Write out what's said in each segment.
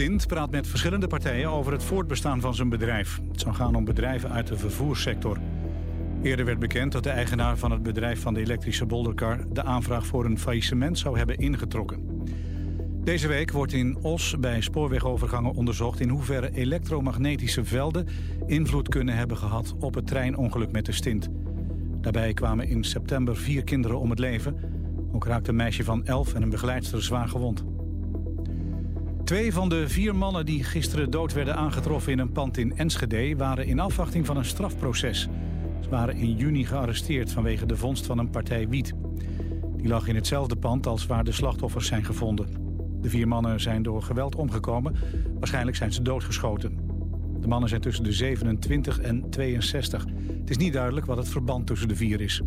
Stint praat met verschillende partijen over het voortbestaan van zijn bedrijf. Het zou gaan om bedrijven uit de vervoerssector. Eerder werd bekend dat de eigenaar van het bedrijf van de elektrische bolderkar de aanvraag voor een faillissement zou hebben ingetrokken. Deze week wordt in Os bij spoorwegovergangen onderzocht in hoeverre elektromagnetische velden invloed kunnen hebben gehad op het treinongeluk met de Stint. Daarbij kwamen in september 4 kinderen om het leven. Ook raakte een meisje van 11 en een begeleidster zwaar gewond. 2 van de 4 mannen die gisteren dood werden aangetroffen in een pand in Enschede waren in afwachting van een strafproces. Ze waren in juni gearresteerd vanwege de vondst van een partij wiet. Die lag in hetzelfde pand als waar de slachtoffers zijn gevonden. De 4 mannen zijn door geweld omgekomen. Waarschijnlijk zijn ze doodgeschoten. De mannen zijn tussen de 27 en 62. Het is niet duidelijk wat het verband tussen de 4 is.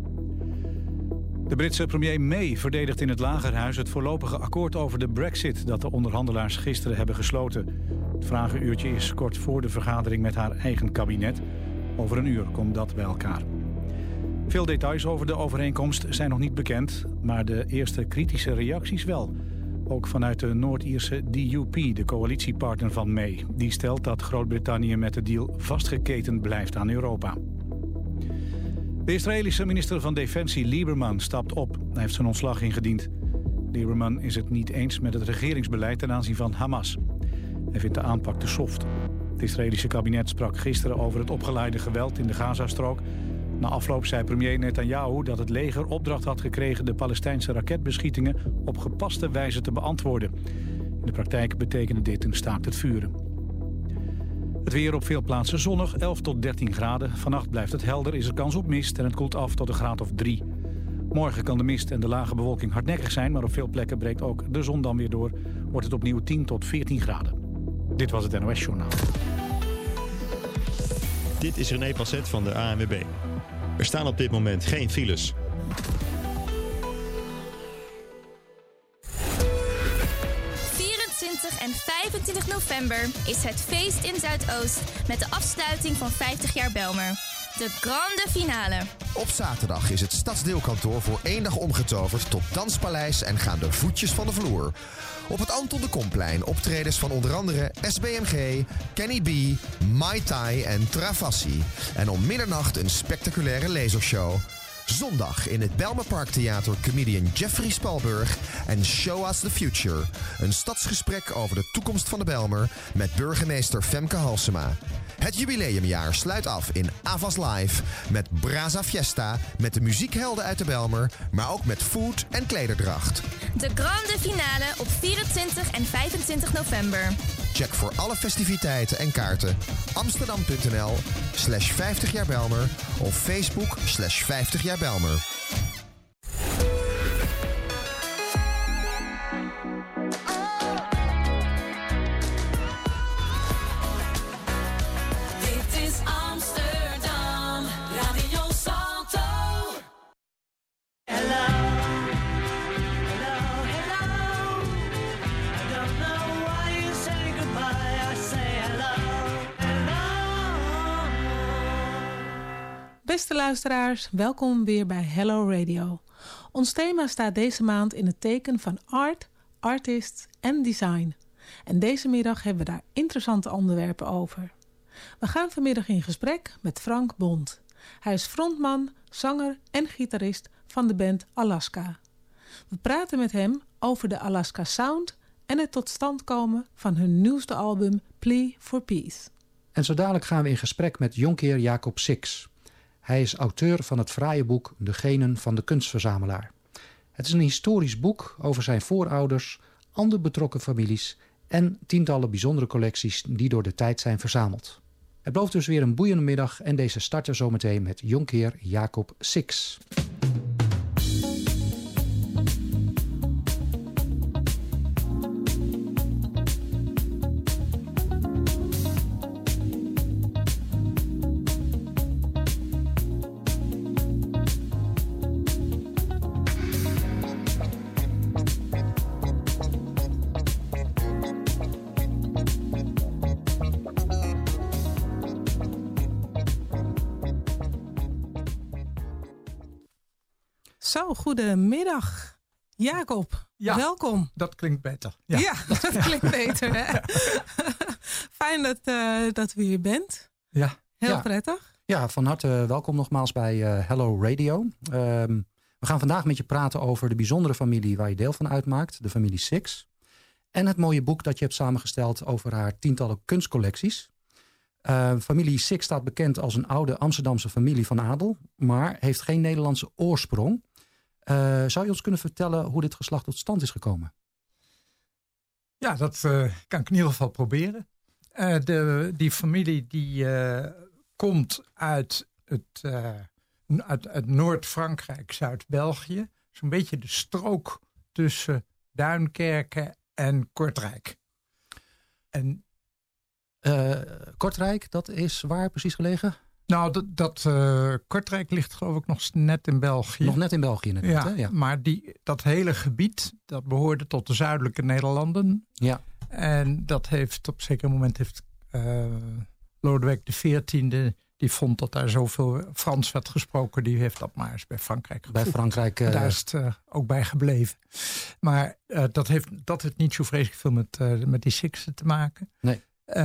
De Britse premier May verdedigt in het Lagerhuis het voorlopige akkoord over de Brexit dat de onderhandelaars gisteren hebben gesloten. Het vragenuurtje is kort voor de vergadering met haar eigen kabinet. Over een uur komt dat bij elkaar. Veel details over de overeenkomst zijn nog niet bekend, maar de eerste kritische reacties wel. Ook vanuit de Noord-Ierse DUP, de coalitiepartner van May. Die stelt dat Groot-Brittannië met de deal vastgeketend blijft aan Europa. De Israëlische minister van Defensie Lieberman stapt op. Hij heeft zijn ontslag ingediend. Lieberman is het niet eens met het regeringsbeleid ten aanzien van Hamas. Hij vindt de aanpak te soft. Het Israëlische kabinet sprak gisteren over het opgeleide geweld in de Gazastrook. Na afloop zei premier Netanyahu dat het leger opdracht had gekregen de Palestijnse raketbeschietingen op gepaste wijze te beantwoorden. In de praktijk betekende dit een staakt het vuren. Het weer op veel plaatsen zonnig, 11 tot 13 graden. Vannacht blijft het helder, is er kans op mist en het koelt af tot een graad of 3. Morgen kan de mist en de lage bewolking hardnekkig zijn, maar op veel plekken breekt ook de zon dan weer door. Wordt het opnieuw 10 tot 14 graden. Dit was het NOS Journaal. Dit is René Passet van de ANWB. Er staan op dit moment geen files. En 25 november is het feest in Zuidoost met de afsluiting van 50 jaar Bijlmer. De grande finale. Op zaterdag is het stadsdeelkantoor voor 1 dag omgetoverd tot danspaleis en gaan de voetjes van de vloer. Op het Anton de Komplein optredens van onder andere SBMG, Kenny B, Mai Tai en Travassi. En om middernacht een spectaculaire lasershow. Zondag in het Bijlmerparktheater comedian Jeffrey Spalburg en Show Us the Future. Een stadsgesprek over de toekomst van de Bijlmer met burgemeester Femke Halsema. Het jubileumjaar sluit af in Avas Live met Braza Fiesta, met de muziekhelden uit de Bijlmer, maar ook met food en klederdracht. De grande finale op 24 en 25 november. Check voor alle festiviteiten en kaarten amsterdam.nl/50 jaar Bijlmer of Facebook/50 jaar Bijlmer. Beste luisteraars, welkom weer bij Hello Radio. Ons thema staat deze maand in het teken van art, artists en design. En deze middag hebben we daar interessante onderwerpen over. We gaan vanmiddag in gesprek met Frank Bond. Hij is frontman, zanger en gitarist van de band Alaska. We praten met hem over de Alaska Sound en het tot stand komen van hun nieuwste album Plea for Peace. En zo dadelijk gaan we in gesprek met jonkheer Jacob Six. Hij is auteur van het fraaie boek De Genen van de Kunstverzamelaar. Het is een historisch boek over zijn voorouders, andere betrokken families en tientallen bijzondere collecties die door de tijd zijn verzameld. Het belooft dus weer een boeiende middag en deze starten zometeen met jonkheer Jacob Six. Zo, goedemiddag. Jacob. Ja, welkom. Dat klinkt beter. Ja, dat klinkt beter. Hè? Fijn dat u hier bent. Ja. Heel prettig. Ja, van harte welkom nogmaals bij Hello Radio. We gaan vandaag met je praten over de bijzondere familie waar je deel van uitmaakt. De familie Six. En het mooie boek dat je hebt samengesteld over haar tientallen kunstcollecties. Familie Six staat bekend als een oude Amsterdamse familie van adel. Maar heeft geen Nederlandse oorsprong. Zou je ons kunnen vertellen hoe dit geslacht tot stand is gekomen? Ja, dat kan ik in ieder geval proberen. Die familie die komt uit Noord-Frankrijk, Zuid-België. Zo'n beetje de strook tussen Duinkerke en Kortrijk. En Kortrijk, dat is waar precies gelegen? Nou, Kortrijk ligt geloof ik nog net in België. Nog net in België inderdaad, ja, hè? Ja. Maar dat hele gebied, dat behoorde tot de zuidelijke Nederlanden. Ja. En dat heeft op een zeker moment Lodewijk XIV, die vond dat daar zoveel Frans werd gesproken, die heeft dat maar eens bij Frankrijk gevoegd. Bij Frankrijk. Daar is het ook bij gebleven. Maar dat heeft niet zo vreselijk veel met die Sixen te maken. Nee.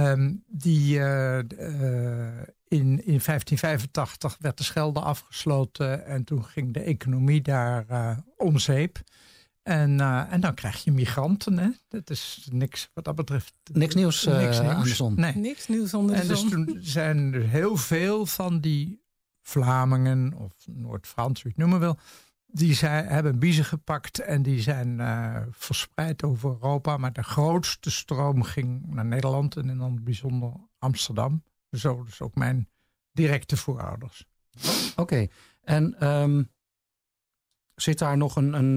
In 1585 werd de Schelde afgesloten en toen ging de economie daar om zeep. En dan krijg je migranten. Hè? Dat is niks wat dat betreft. Niks nieuws aan de zon. Nee. Niks nieuws onder de zon. Dus toen zijn er heel veel van die Vlamingen of Noord-Frans, hoe je het noemen wil. Die hebben biezen gepakt en die zijn verspreid over Europa. Maar de grootste stroom ging naar Nederland en in dan bijzonder Amsterdam. Zo dus ook mijn directe voorouders. Oké. En zit daar nog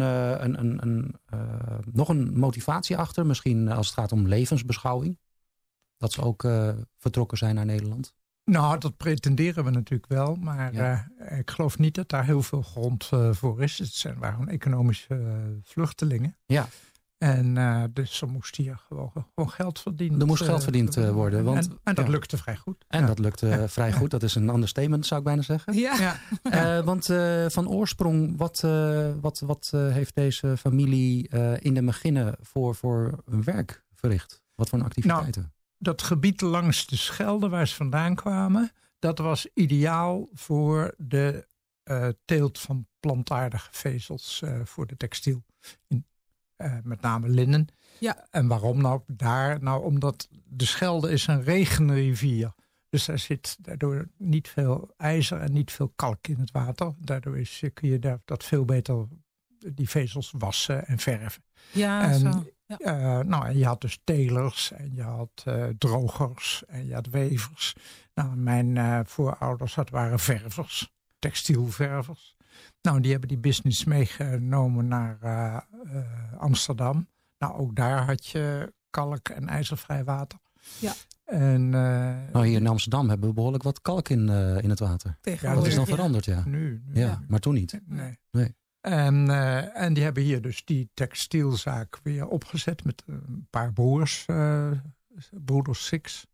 nog een motivatie achter? Misschien als het gaat om levensbeschouwing? Dat ze ook vertrokken zijn naar Nederland? Nou, dat pretenderen we natuurlijk wel. Maar ik geloof niet dat daar heel veel grond voor is. Het waren economische vluchtelingen. Ja. En dus er moest hier gewoon geld verdiend Er moest geld verdiend worden. Want, en dat lukte vrij goed. En dat lukte vrij goed. Dat is een understatement, zou ik bijna zeggen. Ja. Want van oorsprong, wat heeft deze familie in de beginnen voor werk verricht? Wat voor activiteiten? Nou, dat gebied langs de Schelde waar ze vandaan kwamen, dat was ideaal voor de teelt van plantaardige vezels voor de textiel. Met name linnen. Ja. En waarom nou daar? Nou, omdat de Schelde is een regenrivier. Dus daar zit daardoor niet veel ijzer en niet veel kalk in het water. Daardoor kun je dat veel beter die vezels wassen en verven. Ja, en, zo. Ja. En je had dus telers en je had drogers en je had wevers. Nou, mijn voorouders waren ververs, textielververs. Nou, die hebben die business meegenomen naar Amsterdam. Nou, ook daar had je kalk en ijzervrij water. Ja. En, hier in Amsterdam hebben we behoorlijk wat kalk in het water. Dat is dan veranderd, ja. Nu, ja, maar toen niet. Nee. En die hebben hier dus die textielzaak weer opgezet met een paar broers, broeders Six,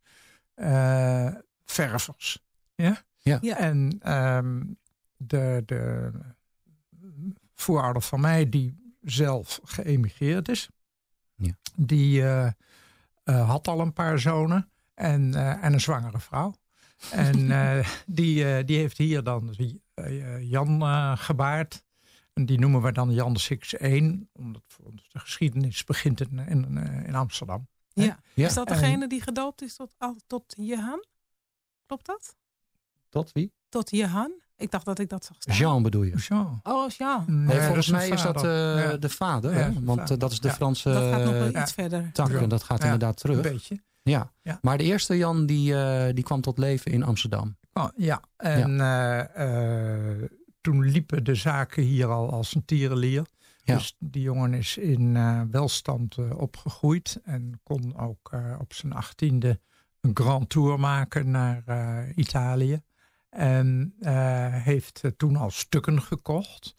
ververs. Ja? Ja. En de voorouder van mij, die zelf geëmigreerd is, die had al een paar zonen en een zwangere vrouw. En die heeft hier dan Jan gebaard. En die noemen we dan Jan de Six I, omdat de geschiedenis begint in Amsterdam. Ja. Is dat degene die gedoopt is tot Jehan? Klopt dat? Tot wie? Tot Jehan? Ik dacht dat ik dat zag staan. Jean bedoel je? Jean. Oh, Jean. Nee, volgens mij is dat de vader. Ja, want dat is de Franse dat gaat nog wel iets verder. tak. En dat gaat inderdaad terug. Een beetje. Ja. Maar de eerste Jan die kwam tot leven in Amsterdam. Oh, ja. En toen liepen de zaken hier al als een tierenlier. Ja. Dus die jongen is in welstand opgegroeid. En kon ook op zijn 18e een grand tour maken naar Italië. En heeft toen al stukken gekocht.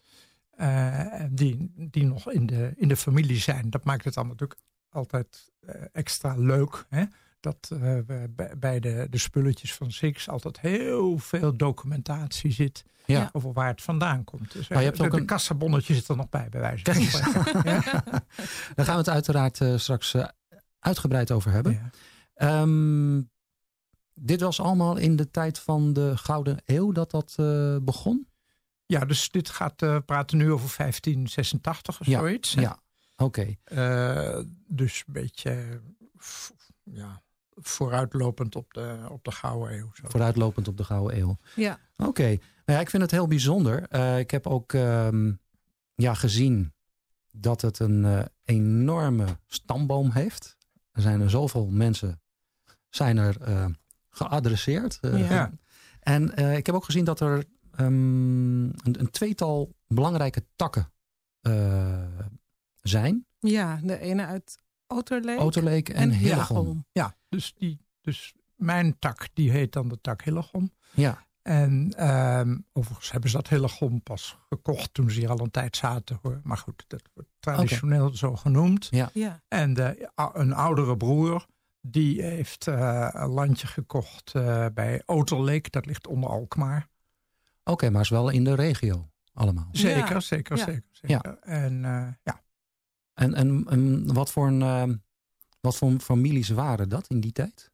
Die nog in de familie zijn. Dat maakt het allemaal natuurlijk altijd extra leuk. Hè? dat bij de spulletjes van Six altijd heel veel documentatie zit over waar het vandaan komt. Dus maar je hebt ook de kassabonnetje zit er nog bij wijze van spreken. Daar gaan we het uiteraard straks uitgebreid over hebben. Ja. Dit was allemaal in de tijd van de Gouden Eeuw dat begon? Ja, dus dit praten nu over 1586 of zoiets. Ja, oké. Dus een beetje vooruitlopend op de Gouden Eeuw. Zo. Vooruitlopend op de Gouden Eeuw. Ja. Oké. Nou ja, ik vind het heel bijzonder. Ik heb ook gezien dat het een enorme stamboom heeft. Er zijn er zoveel mensen geadresseerd. En ik heb ook gezien dat er een tweetal belangrijke takken zijn. Ja, de ene uit Otterleek en Hillegom. Ja, dus mijn tak, die heet dan de tak Hillegom. Ja. En overigens hebben ze dat Hillegom pas gekocht toen ze hier al een tijd zaten, hoor. Maar goed, dat wordt traditioneel zo genoemd. Ja. En een oudere broer, die heeft een landje gekocht bij Otterleek. Dat ligt onder Alkmaar. Oké, maar is wel in de regio allemaal. Zeker. Ja. En wat voor families waren dat in die tijd?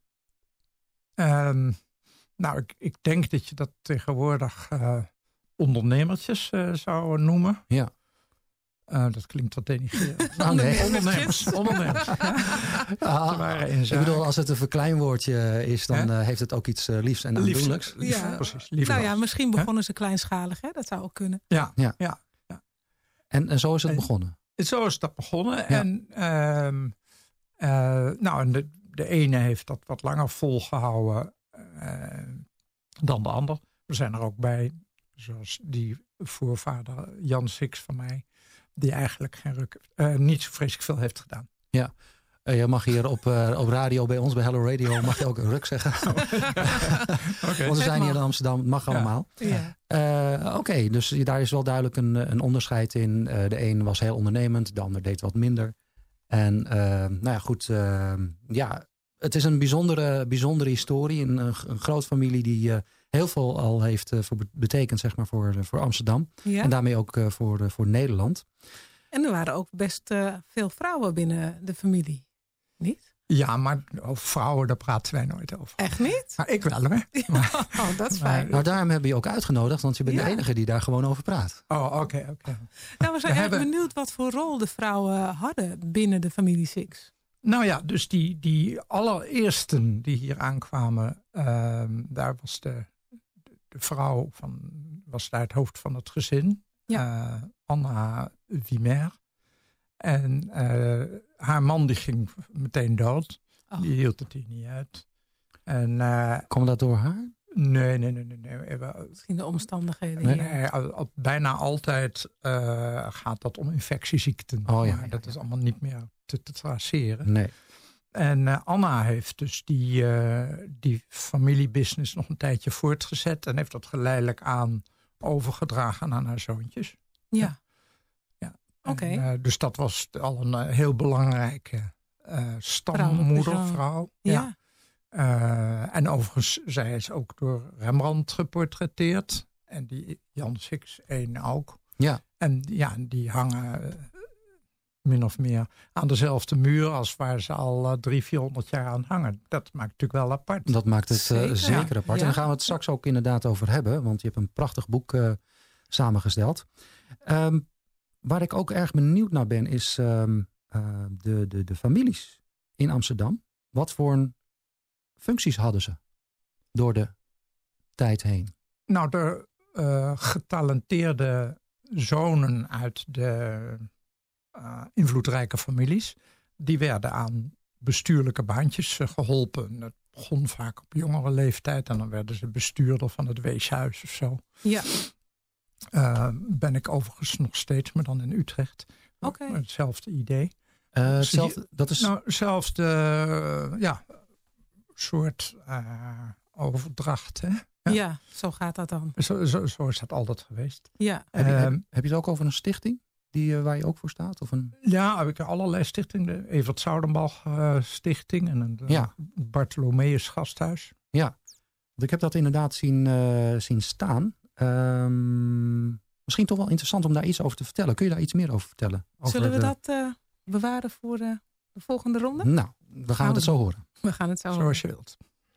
Nou, ik denk dat je dat tegenwoordig ondernemertjes zou noemen. Ja. Dat klinkt wat denigrerend. Ondernemers. Ik bedoel, als het een verkleinwoordje is, dan heeft het ook iets liefs en aandoenlijks. Precies. Nou ja, misschien begonnen ze kleinschalig, hè? Dat zou ook kunnen. Ja. En zo is het begonnen? Zo is dat begonnen. Ja. En de ene heeft dat wat langer volgehouden dan de ander. We zijn er ook bij, zoals die voorvader Jan Six van mij, die eigenlijk niet zo vreselijk veel heeft gedaan. Ja, je mag hier op radio bij ons, bij Hello Radio, mag je ook een ruk zeggen. Okay. Want we zijn hier in Amsterdam, het mag allemaal. Ja. Oké, dus daar is wel duidelijk een onderscheid in. De een was heel ondernemend, de ander deed wat minder. En het is een bijzondere historie. Een groot familie die heel veel al heeft betekend, zeg maar, voor Amsterdam. Ja. En daarmee ook voor Nederland. En er waren ook best veel vrouwen binnen de familie. Niet? Ja, maar over vrouwen, daar praten wij nooit over. Echt niet? Maar ik wel, hoor. Oh, dat is fijn. Nou, daarom hebben we je ook uitgenodigd, want je bent de enige die daar gewoon over praat. Oh, oké. Nou, we zijn eigenlijk benieuwd wat voor rol de vrouwen hadden binnen de familie Six. Nou ja, dus die allereersten die hier aankwamen, daar was de vrouw was daar het hoofd van het gezin. Ja. Anna Wimer. En haar man die ging meteen dood. Oh. Die hield het hier niet uit. Kwam dat door haar? Nee. Misschien de omstandigheden. Nee, bijna altijd gaat dat om infectieziekten. Oh, ja, dat is allemaal niet meer te traceren. Nee. En Anna heeft dus die familiebusiness nog een tijdje voortgezet. En heeft dat geleidelijk aan overgedragen aan haar zoontjes. Ja. Oké. Dus dat was al een heel belangrijke stammoedervrouw. Ja. En overigens, zij is ook door Rembrandt geportretteerd. En die Jan Six één ook. Ja. En die hangen min of meer aan dezelfde muur als waar ze al 300-400 jaar aan hangen. Dat maakt natuurlijk wel apart. Dat maakt het zeker apart. Ja. En daar gaan we het straks ook inderdaad over hebben. Want je hebt een prachtig boek samengesteld. Waar ik ook erg benieuwd naar ben is de families in Amsterdam. Wat voor functies hadden ze door de tijd heen? Nou, de getalenteerde zonen uit de invloedrijke families, die werden aan bestuurlijke baantjes geholpen. Dat begon vaak op jongere leeftijd en dan werden ze bestuurder van het weeshuis of zo. Ja. Ben ik overigens nog steeds, maar dan in Utrecht. Oké. Hetzelfde idee. Dat is... Nou, hetzelfde soort overdracht. Hè? Ja, zo gaat dat dan. Zo is dat altijd geweest. Ja. Heb je het ook over een stichting? waar je ook voor staat? Of een... Ja, heb ik allerlei stichtingen. De Evert Zoudenbalg Stichting en het Bartholomeus Gasthuis. Ja, want ik heb dat inderdaad zien staan. Misschien toch wel interessant om daar iets over te vertellen. Kun je daar iets meer over vertellen? Zullen we dat bewaren voor de volgende ronde? Nou, we gaan het zo horen. We gaan het zo horen. Zoals je wilt.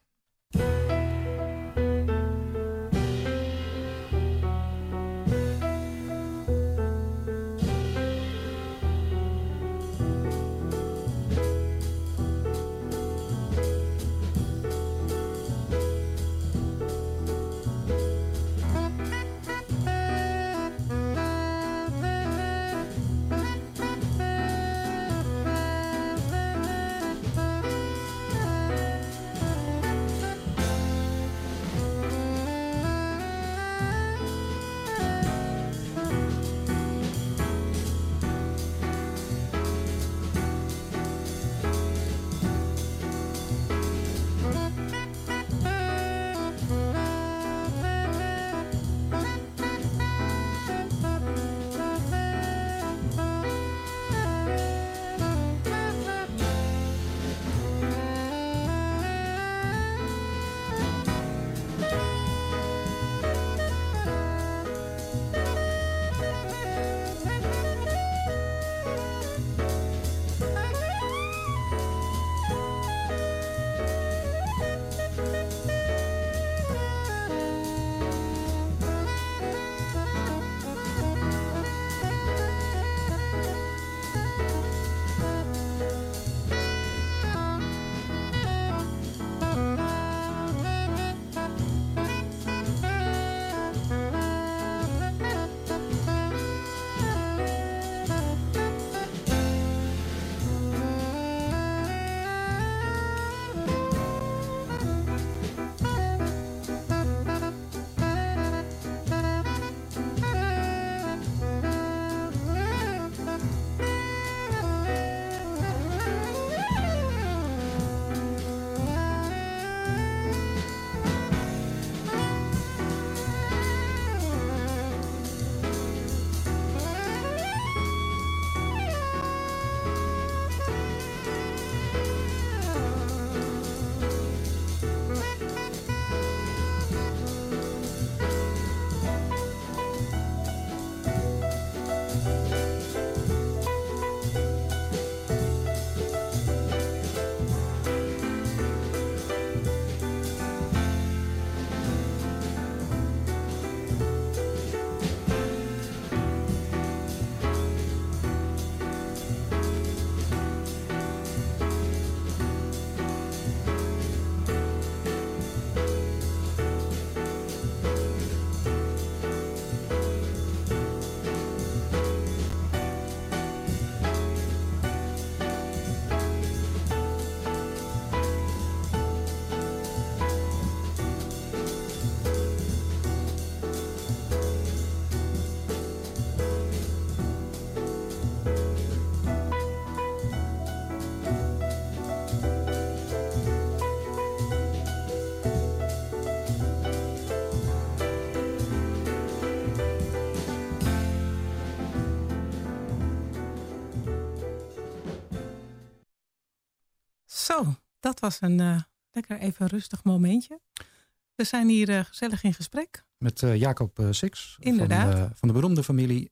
Zo, dat was een lekker even rustig momentje. We zijn hier gezellig in gesprek. Met Jacob Six. Inderdaad. Van de beroemde familie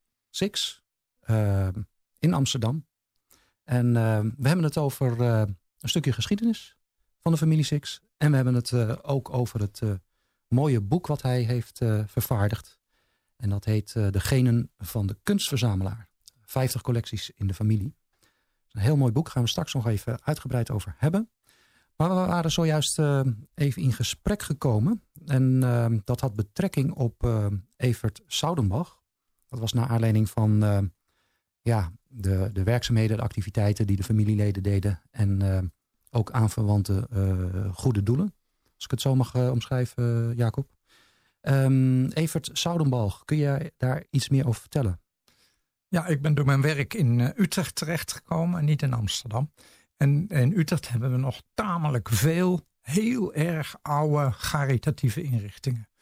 Six in Amsterdam. En we hebben het over een stukje geschiedenis van de familie Six. En we hebben het ook over het mooie boek wat hij heeft vervaardigd. En dat heet De Genen van de Kunstverzamelaar. 50 collecties in de familie. Een heel mooi boek, gaan we straks nog even uitgebreid over hebben. Maar we waren zojuist even in gesprek gekomen. En dat had betrekking op Evert Zoudenbalg. Dat was naar aanleiding van de werkzaamheden, de activiteiten die de familieleden deden. En ook aanverwante goede doelen. Als ik het zo mag omschrijven, Jacob. Evert Zoudenbalg, kun jij daar iets meer over vertellen? Ja, ik ben door mijn werk in Utrecht terechtgekomen en niet in Amsterdam. En in Utrecht hebben we nog tamelijk veel heel erg oude caritatieve inrichtingen.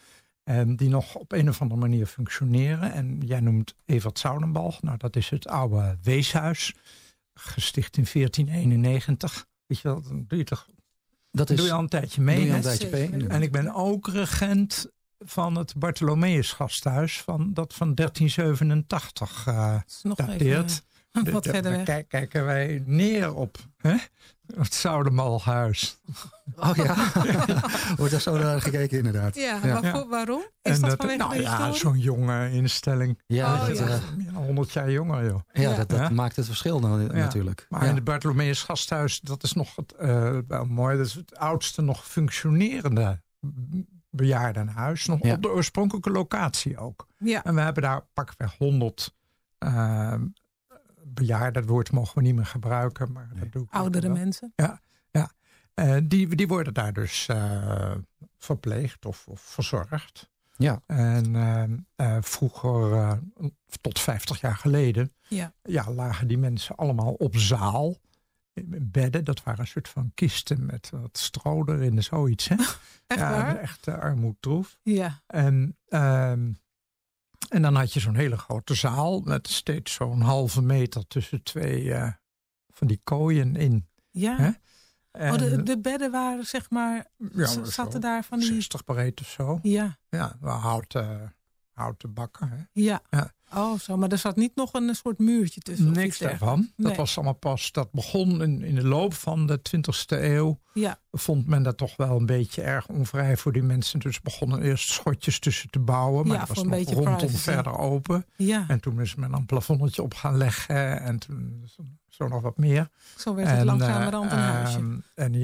En die nog op een of andere manier functioneren. En jij noemt Evert Zoudenbalg. Nou, dat is het oude weeshuis. Gesticht in 1491. Weet je wel, dan doe je toch... Dat doe je al een tijdje mee. En ik ben ook regent van het Bartholomeus Gasthuis. Dat van 1387 dateert. Wat verder weg. Kijken wij neer op het Zoudenbalghuis. Oh ja, wordt daar zo naar gekeken inderdaad. Ja. Waarom? Is dat vanwege de historie? Zo'n jonge instelling. Ja, meer dan 100 jaar jonger, joh. Ja, dat maakt het verschil natuurlijk. Maar in het Bartholomeus Gasthuis, dat is nog wel mooi. Dat is het oudste nog functionerende bejaardenhuis. Nog op de oorspronkelijke locatie ook. Ja. En we hebben daar pakweg 100 bejaarden. Dat woord mogen we niet meer gebruiken. Maar dat doe ik oudere mensen. Ja. Die worden daar dus verpleegd of verzorgd. Ja. En vroeger, tot 50 jaar geleden, lagen die mensen allemaal op zaal. Bedden, dat waren een soort van kisten met wat stro erin, zoiets. Hè? Echt waar? Echt armoedtroef. Ja. En dan had je zo'n hele grote zaal met steeds zo'n halve meter tussen twee van die kooien in. Ja. Hè? De bedden waren zeg maar, zaten daar van die... 60 breed of zo. Ja. Ja, houten bakken. Hè? Ja. Oh, zo. Maar er zat niet nog een soort muurtje tussen? Niks daarvan. Nee. Dat was allemaal pas... Dat begon in de loop van de 20e eeuw. Ja. Vond men dat toch wel een beetje erg onvrij voor die mensen. Dus begonnen eerst schotjes tussen te bouwen. Maar dat was nog rondom privacy. Verder open. Ja. En toen is men een plafonnetje op gaan leggen. En toen zo nog wat meer. Zo werd het langzamerhand een huisje.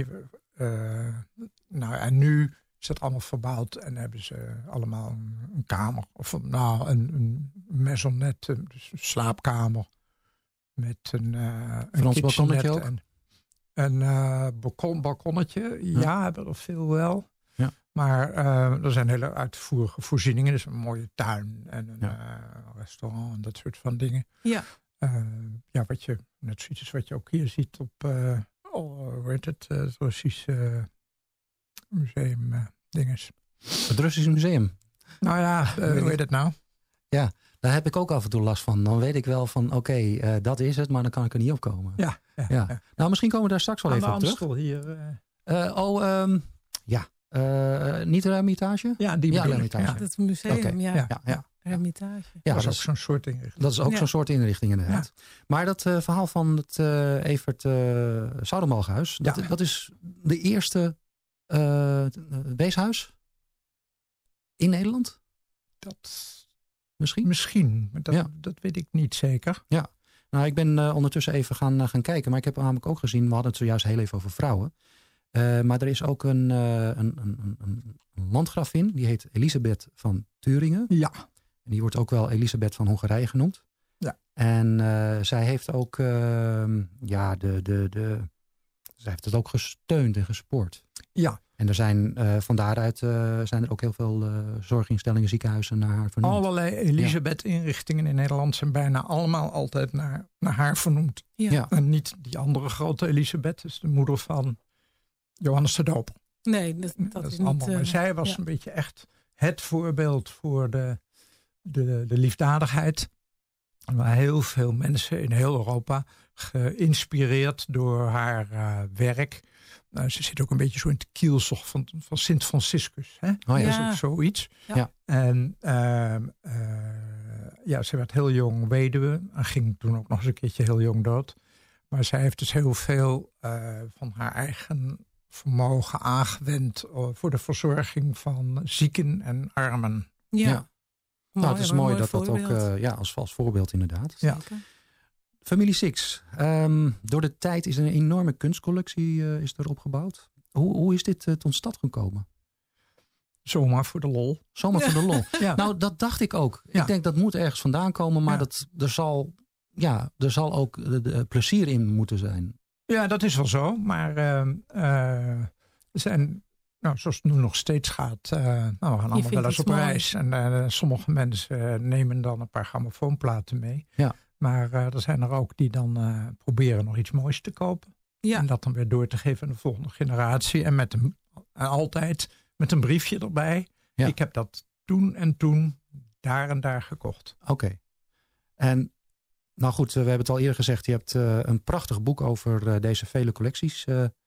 En nu is dat allemaal verbouwd en hebben ze allemaal een kamer. Of een maisonnette, dus een slaapkamer. Met een balkonnetje ook? Een balkonnetje, hebben er veel wel. Ja. Maar er zijn hele uitvoerige voorzieningen. Dus een mooie tuin en een restaurant en dat soort van dingen. Ja. Wat je net zoiets is wat je ook hier ziet op het Russische museum dinges. Het Russische museum? Nou ja, hoe heet het nou? Ja, daar heb ik ook af en toe last van. Dan weet ik wel van oké, dat is het, maar dan kan ik er niet op komen. Ja. Nou, misschien komen we daar straks wel even op terug. Hier. Niet de Hermitage? Ja, die Hermitage. Ja, het museum, Hermitage. Ja, dat is ook zo'n soort inrichting. Dat is ook zo'n soort inrichting inderdaad. Ja. Maar dat verhaal van het Evert Zoudenbalghuis, dat is de eerste weeshuis in Nederland? Misschien, maar dat weet ik niet zeker. Ja, nou ik ben ondertussen even gaan kijken, maar ik heb namelijk ook gezien, we hadden het zojuist heel even over vrouwen. Maar er is ook een landgravin, die heet Elisabeth van Thuringen. Ja. En die wordt ook wel Elisabeth van Hongarije genoemd. Ja. En zij heeft ook zij heeft het ook gesteund en gespoord. Ja. En er zijn van daaruit zijn er ook heel veel zorginstellingen, ziekenhuizen naar haar vernoemd. Allerlei Elisabeth-inrichtingen in Nederland zijn bijna allemaal altijd naar haar vernoemd. Ja. En niet die andere grote Elisabeth, dus de moeder van Johannes de Doper. Nee, dat is niet... Maar zij was een beetje echt het voorbeeld voor de liefdadigheid. Waar heel veel mensen in heel Europa geïnspireerd door haar werk. Ze zit ook een beetje zo in het kielzog van Sint Franciscus. Hè? Dat is ook zoiets. Ja. En ze werd heel jong weduwe. En ging toen ook nog eens een keertje heel jong dood. Maar zij heeft dus heel veel van haar eigen vermogen aangewend voor de verzorging van zieken en armen. Ja. Nou, het is mooi dat dat ook als voorbeeld inderdaad. Ja. Familie Six. Door de tijd is een enorme kunstcollectie is er opgebouwd. Hoe is dit tot stand gekomen? Zomaar voor de lol. Zomaar voor de lol. Ja. Nou, dat dacht ik ook. Ja. Ik denk dat moet ergens vandaan komen, maar er zal ook plezier in moeten zijn. Ja, dat is wel zo. Maar er zijn... Nou, zoals het nu nog steeds gaat. We gaan allemaal wel eens op reis. En sommige mensen nemen dan een paar grammofoonplaten mee. Ja. Maar er zijn er ook die dan proberen nog iets moois te kopen. Ja. En dat dan weer door te geven aan de volgende generatie. En altijd met een briefje erbij. Ja. Ik heb dat toen en toen daar en daar gekocht. Oké. En nou goed, we hebben het al eerder gezegd. Je hebt een prachtig boek over deze vele collecties.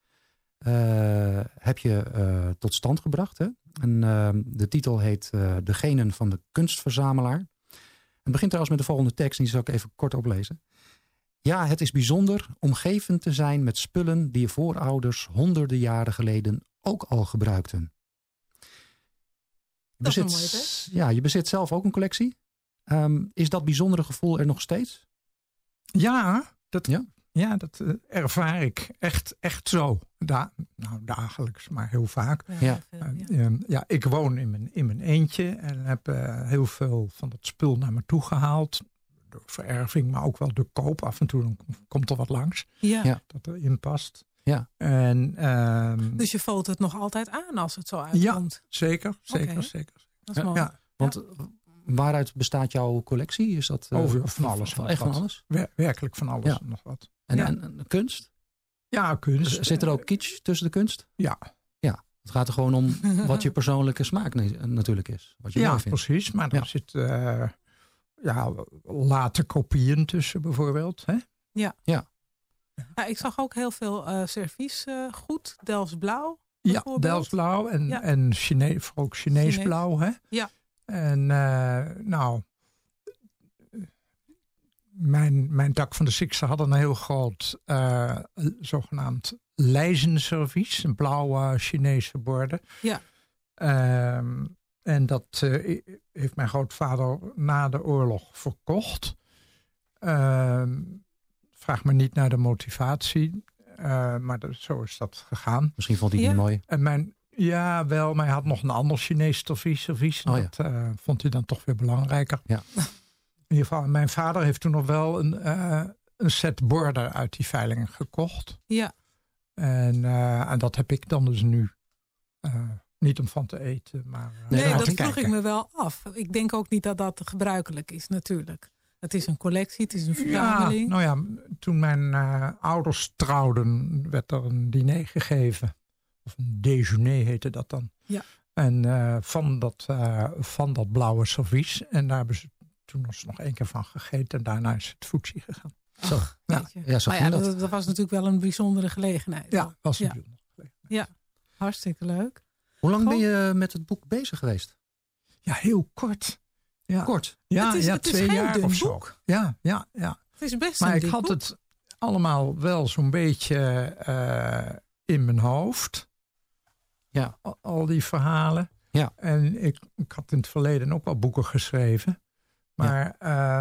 Heb je tot stand gebracht. Hè? En de titel heet De Genen van de Kunstverzamelaar. Het begint trouwens met de volgende tekst. Die zal ik even kort oplezen. Ja, het is bijzonder omgeven te zijn met spullen die je voorouders honderden jaren geleden ook al gebruikten. Dat is een mooie tekst. Ja, je bezit zelf ook een collectie. Is dat bijzondere gevoel er nog steeds? Ja, dat ervaar ik echt zo. Dagelijks, maar heel vaak. Ja. Ik woon in mijn eentje en heb heel veel van dat spul naar me toe gehaald. Door vererving, maar ook wel door koop. Af en toe dan komt er wat langs dat erin past. Ja. En, dus je voelt het nog altijd aan als het zo uitkomt? Ja, zeker. Dat is mooi. Ja. Want waaruit bestaat jouw collectie? Is dat van alles. Echt van alles? Werkelijk van alles en nog wat. En kunst? Ja, kunst. Zit er ook kitsch tussen de kunst? Ja. Het gaat er gewoon om wat je persoonlijke smaak natuurlijk is. Wat je mooi vindt. Precies. Maar er zit late kopieën tussen bijvoorbeeld. Hè? Ja, ik zag ook heel veel serviesgoed. Delfts blauw. Ja, Delfts blauw en vooral ook Chinees blauw. Hè? Ja. En mijn tak van de Sixte had een heel groot zogenaamd lijzenservies. Een blauwe Chinese borden. Ja. En dat heeft mijn grootvader na de oorlog verkocht. Vraag me niet naar de motivatie. Maar zo is dat gegaan. Misschien vond hij het niet mooi. En maar hij had nog een ander Chinees servies. Dat vond hij dan toch weer belangrijker. Ja. In ieder geval, mijn vader heeft toen nog wel een set borden uit die veiling gekocht. Ja. En dat heb ik dan dus nu. Niet om van te eten, maar dat vroeg ik me wel af. Ik denk ook niet dat dat gebruikelijk is natuurlijk. Het is een collectie, het is een verzameling. Ja, toen mijn ouders trouwden, werd er een diner gegeven. Of een déjeuner heette dat dan. Ja. En van dat blauwe servies. En daar hebben ze toen nog 1 keer van gegeten. En daarna is het Fuji gegaan. Zo. Dat was natuurlijk wel een bijzondere gelegenheid. Ja, was een bijzondere gelegenheid. Ja, hartstikke leuk. Hoe lang ben je met het boek bezig geweest? Ja, heel kort. Ja. Kort? Ja, het is 2 jaar of zo. Boek. Ja. Het is best maar een ik dik had boek. het allemaal wel zo'n beetje in mijn hoofd. Ja. Al die verhalen. Ja. En ik had in het verleden ook wel boeken geschreven. Maar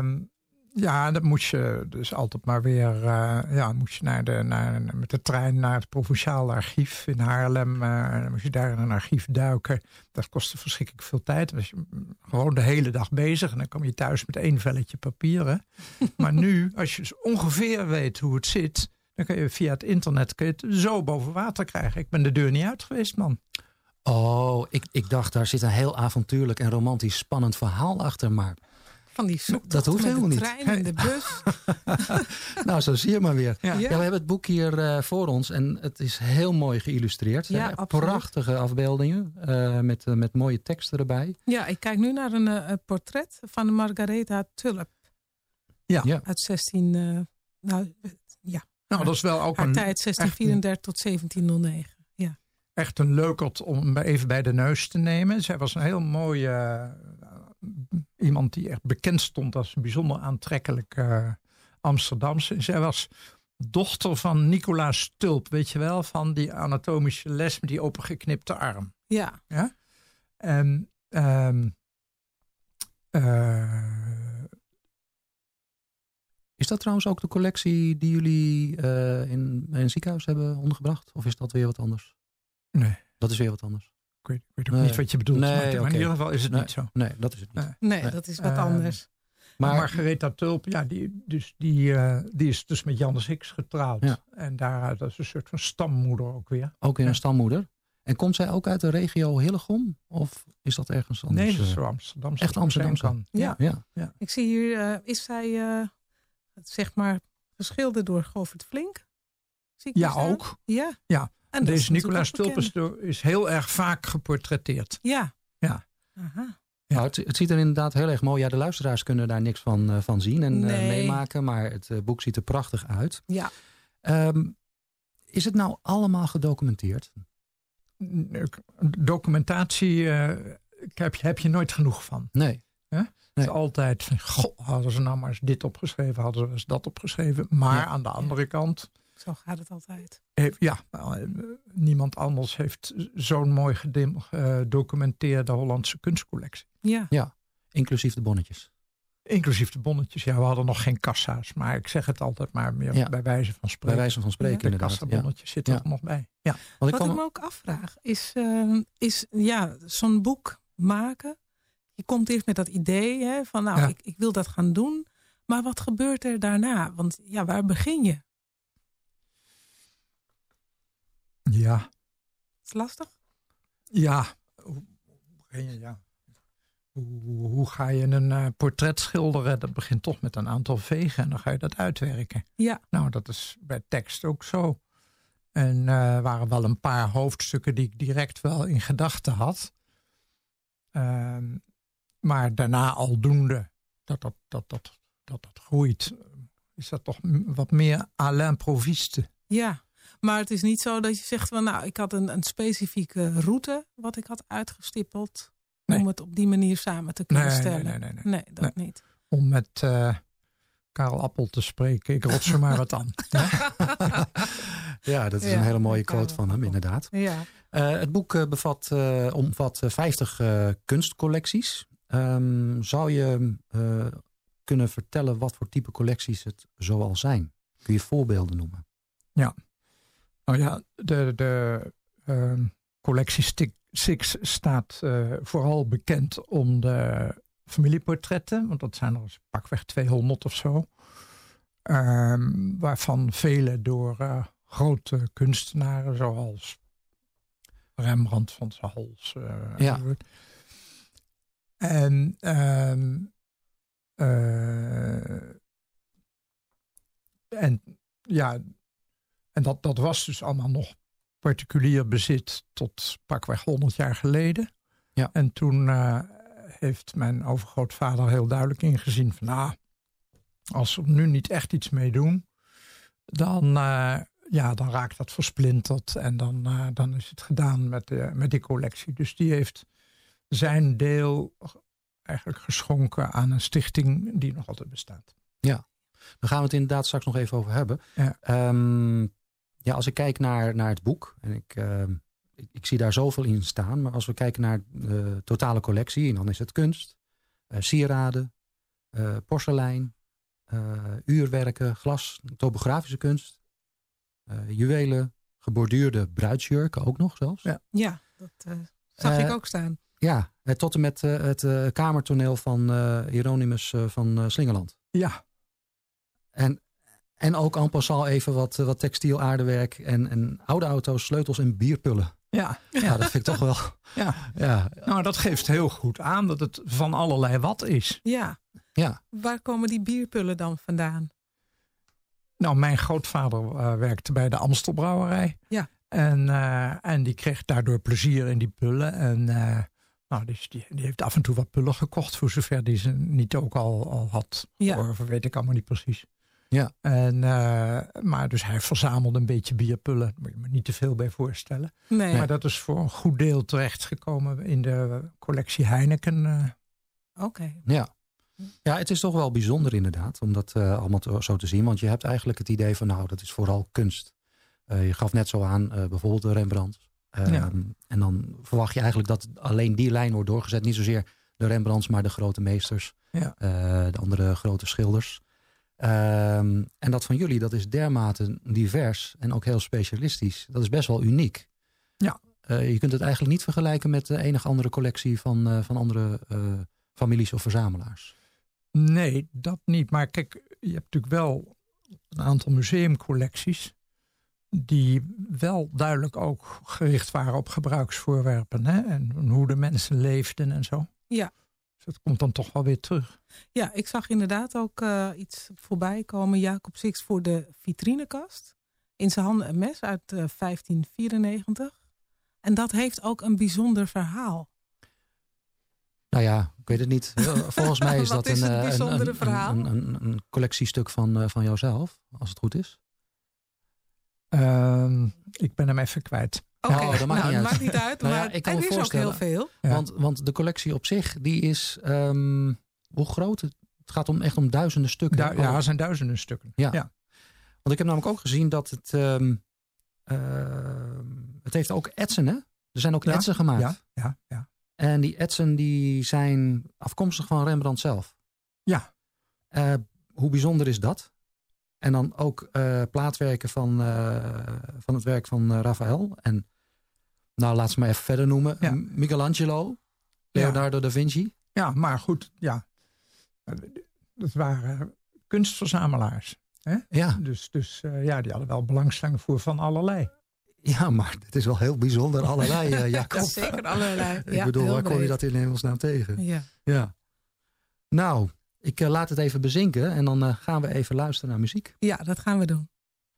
dat moet je dus altijd maar weer... moet je met de trein naar het Provinciaal Archief in Haarlem. Dan moet je daar in een archief duiken. Dat kostte verschrikkelijk veel tijd. Dan was je gewoon de hele dag bezig. En dan kom je thuis met 1 velletje papieren. Maar nu, als je dus ongeveer weet hoe het zit... dan kun je via het internet het zo boven water krijgen. Ik ben de deur niet uit geweest, man. Oh, ik dacht, daar zit een heel avontuurlijk en romantisch spannend verhaal achter. Maar van die zoektocht dat hoeft met helemaal de niet. trein en de bus. Nou, zo zie je maar weer. Ja. We hebben het boek hier voor ons en het is heel mooi geïllustreerd. Ja, prachtige afbeeldingen met mooie teksten erbij. Ja, ik kijk nu naar een portret van Margaretha Tulp. Ja. Uit 16... Nou, dat is wel ook haar een... tijd 1634 tot 1709. Ja. Echt een leukert om even bij de neus te nemen. Zij was een heel mooie... iemand die echt bekend stond als een bijzonder aantrekkelijke Amsterdamse. Zij was dochter van Nicolaas Tulp, weet je wel, van die anatomische les met die opengeknipte arm. Ja. En is dat trouwens ook de collectie die jullie in een ziekenhuis hebben ondergebracht? Of is dat weer wat anders? Nee. Dat is weer wat anders. Ik weet ook niet wat je bedoelt. Nee, maar in ieder geval is het niet zo. Nee, dat is het niet. Nee, dat is wat anders. Maar Margaretha Tulp, ja, die is dus met Jan de Six getrouwd. Ja. En daaruit, dat is een soort van stammoeder ook weer. Ook weer een stammoeder. En komt zij ook uit de regio Hillegom? Of is dat ergens anders? Nee, dat is zo Amsterdamse. Echt Amsterdamse. Ja. Ik zie hier, is zij zeg maar geschilderd door Govert Flink? Zie ik ja, ook. Ja. En deze Nicolaas Tulp is heel erg vaak geportretteerd. Ja. Ja. Aha. Ja. Nou, het ziet er inderdaad heel erg mooi. Ja, de luisteraars kunnen daar niks van zien en meemaken. Maar het boek ziet er prachtig uit. Ja. Is het nou allemaal gedocumenteerd? Documentatie heb je nooit genoeg van. Nee. Het is altijd, hadden ze nou maar eens dit opgeschreven, hadden ze eens dat opgeschreven. Maar aan de andere kant... Zo gaat het altijd. Niemand anders heeft zo'n mooi gedocumenteerde Hollandse kunstcollectie. Ja, inclusief de bonnetjes. Inclusief de bonnetjes. Ja, we hadden nog geen kassa's. Maar ik zeg het altijd maar meer bij wijze van spreken. Bij wijze van spreken, inderdaad. De kassabonnetjes zitten er nog bij. Ja. Wat ik me ook afvraag is zo'n boek maken. Je komt eerst met dat idee van ik wil dat gaan doen. Maar wat gebeurt er daarna? Want waar begin je? Ja. Is het lastig? Ja. Hoe begin je? Ja. Hoe ga je een portret schilderen? Dat begint toch met een aantal vegen en dan ga je dat uitwerken. Ja. Nou, dat is bij tekst ook zo. En waren wel een paar hoofdstukken die ik direct wel in gedachten had. Maar daarna aldoende dat groeit, is dat toch wat meer à l'improviste. Ja, maar het is niet zo dat je zegt van ik had een specifieke route wat ik had uitgestippeld. Om het op die manier samen te kunnen stellen. Nee, dat niet. Om met Karel Appel te spreken, ik rots er maar wat aan. Ja, dat is een hele mooie quote van hem, inderdaad. Ja. Het boek omvat 50 kunstcollecties. Zou je kunnen vertellen wat voor type collecties het zoal zijn? Kun je voorbeelden noemen? Ja. Nou ja, de collectie Six staat vooral bekend om de familieportretten. Want dat zijn er pakweg 200 of zo. Waarvan vele door grote kunstenaren zoals Rembrandt, van der Hals. En dat was dus allemaal nog particulier bezit tot pakweg 100 jaar geleden. Ja. En toen heeft mijn overgrootvader heel duidelijk ingezien van als we nu niet echt iets mee doen, dan raakt dat versplinterd en dan is het gedaan met die collectie. Dus die heeft zijn deel eigenlijk geschonken aan een stichting die nog altijd bestaat. Ja, daar gaan we het inderdaad straks nog even over hebben. Ja. Als ik kijk naar het boek, en ik zie daar zoveel in staan, maar als we kijken naar de totale collectie, en dan is het kunst, sieraden, porselein, uurwerken, glas, topografische kunst, juwelen, geborduurde bruidsjurken ook nog zelfs. Ja, dat zag ik ook staan. Ja, tot en met het kamertoneel van Hieronymus van Slingerland. Ja. En ook en passant even wat textiel aardewerk en oude auto's, sleutels en bierpullen. Ja, dat vind ik toch wel... Ja. Nou, dat geeft heel goed aan dat het van allerlei wat is. Ja. Waar komen die bierpullen dan vandaan? Nou, mijn grootvader werkte bij de Amstelbrouwerij. Ja. En die kreeg daardoor plezier in die pullen. En dus die heeft af en toe wat pullen gekocht, voor zover die ze niet ook al had. Ja. Of weet ik allemaal niet precies. Ja. Maar dus hij verzamelde een beetje bierpullen. Daar moet je me niet te veel bij voorstellen. Nee. Maar dat is voor een goed deel terechtgekomen in de collectie Heineken. Oké. Ja, het is toch wel bijzonder inderdaad, om dat allemaal zo te zien. Want je hebt eigenlijk het idee van, dat is vooral kunst. Je gaf net zo aan, bijvoorbeeld de Rembrandt. En dan verwacht je eigenlijk dat alleen die lijn wordt doorgezet. Niet zozeer de Rembrandts, maar de grote meesters. Ja. De andere grote schilders. En dat van jullie, dat is dermate divers en ook heel specialistisch. Dat is best wel uniek. Ja. Je kunt het eigenlijk niet vergelijken met de enige andere collectie van andere families of verzamelaars. Nee, dat niet. Maar kijk, je hebt natuurlijk wel een aantal museumcollecties die wel duidelijk ook gericht waren op gebruiksvoorwerpen. Hè? En hoe de mensen leefden en zo. Ja. Dus dat komt dan toch wel weer terug. Ja, ik zag inderdaad ook iets voorbij komen. Jacob Six voor de vitrinekast. In zijn handen een mes uit 1594. En dat heeft ook een bijzonder verhaal. Nou ja, weet het niet. Volgens mij is Wat dat is het bijzondere verhaal? een collectiestuk van jouzelf, als het goed is. Ik ben hem even kwijt. Oké, dat maakt niet uit. maakt niet uit, Nou ja, maar ik kan er me is ook voorstellen, heel veel. Ja. Want de collectie op zich, die is... hoe groot? Het gaat echt om duizenden stukken. Er zijn duizenden stukken. Ja. Ja. Want ik heb namelijk ook gezien dat het... het heeft ook etsen, hè? Er zijn ook etsen gemaakt. Ja. En die etsen die zijn afkomstig van Rembrandt zelf. Ja. Hoe bijzonder is dat? En dan ook plaatwerken van het werk van Raphaël. En nou, laat ze maar even verder noemen. Ja. Michelangelo, Leonardo da Vinci. Ja, maar goed, ja. Dat waren kunstverzamelaars. Hè? Ja. Dus die hadden wel belangstelling voor van allerlei. Ja, maar het is wel heel bijzonder allerlei, Jacob. Dat is zeker allerlei. Ik bedoel, waar kom je dat in hemelsnaam tegen? Ja. Nou, ik laat het even bezinken en dan gaan we even luisteren naar muziek. Ja, dat gaan we doen.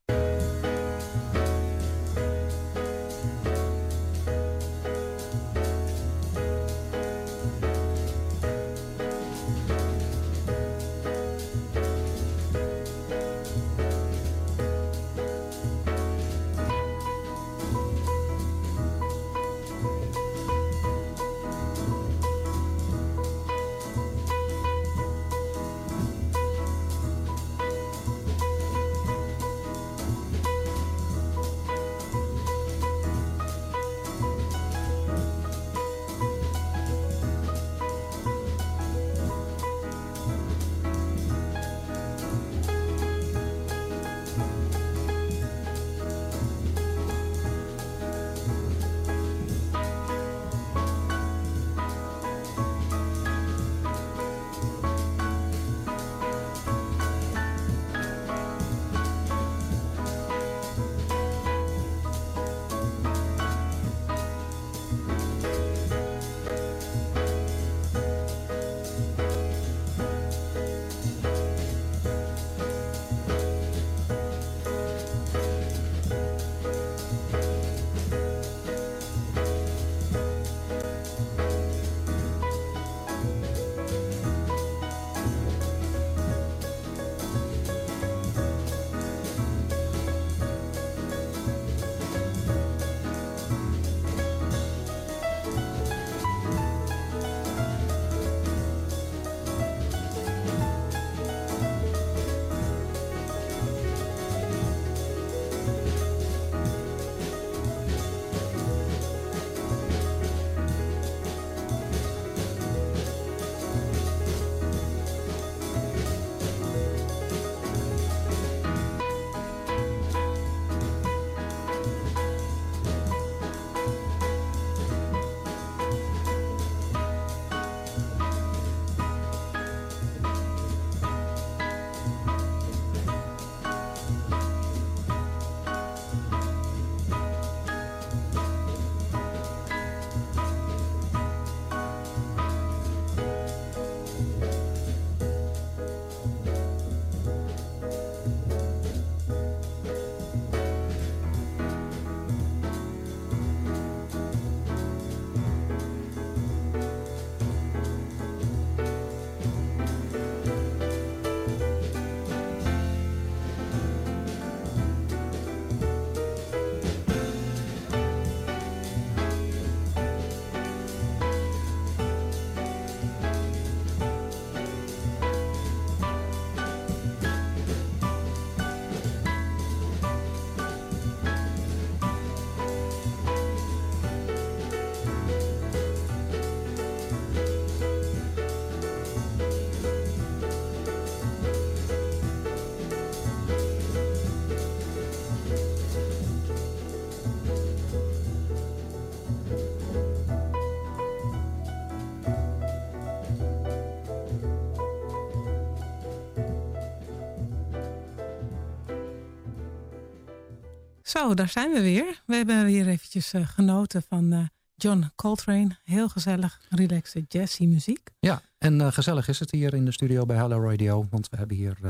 Zo, daar zijn we weer. We hebben weer eventjes genoten van John Coltrane. Heel gezellig, relaxed, jazzy muziek. Ja, en gezellig is het hier in de studio bij Hello Radio. Want we hebben hier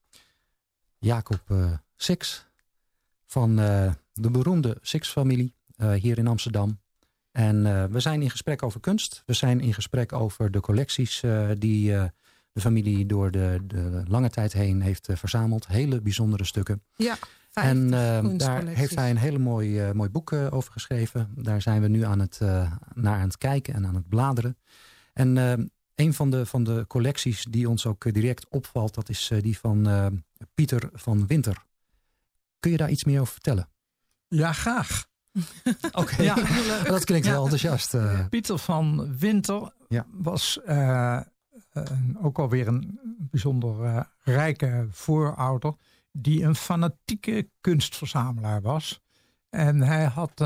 Jacob Six van de beroemde Six-familie hier in Amsterdam. En we zijn in gesprek over kunst. We zijn in gesprek over de collecties die de familie door de lange tijd heen heeft verzameld. Hele bijzondere stukken. Ja, en daar heeft hij een hele mooi boek over geschreven. Daar zijn we nu naar aan het kijken en aan het bladeren. En een van de collecties die ons ook direct opvalt, dat is die van Pieter van Winter. Kun je daar iets meer over vertellen? Ja, graag. Oké, ja. Dat klinkt wel enthousiast. Pieter van Winter was ook alweer een bijzonder rijke voorouder, die een fanatieke kunstverzamelaar was. En hij had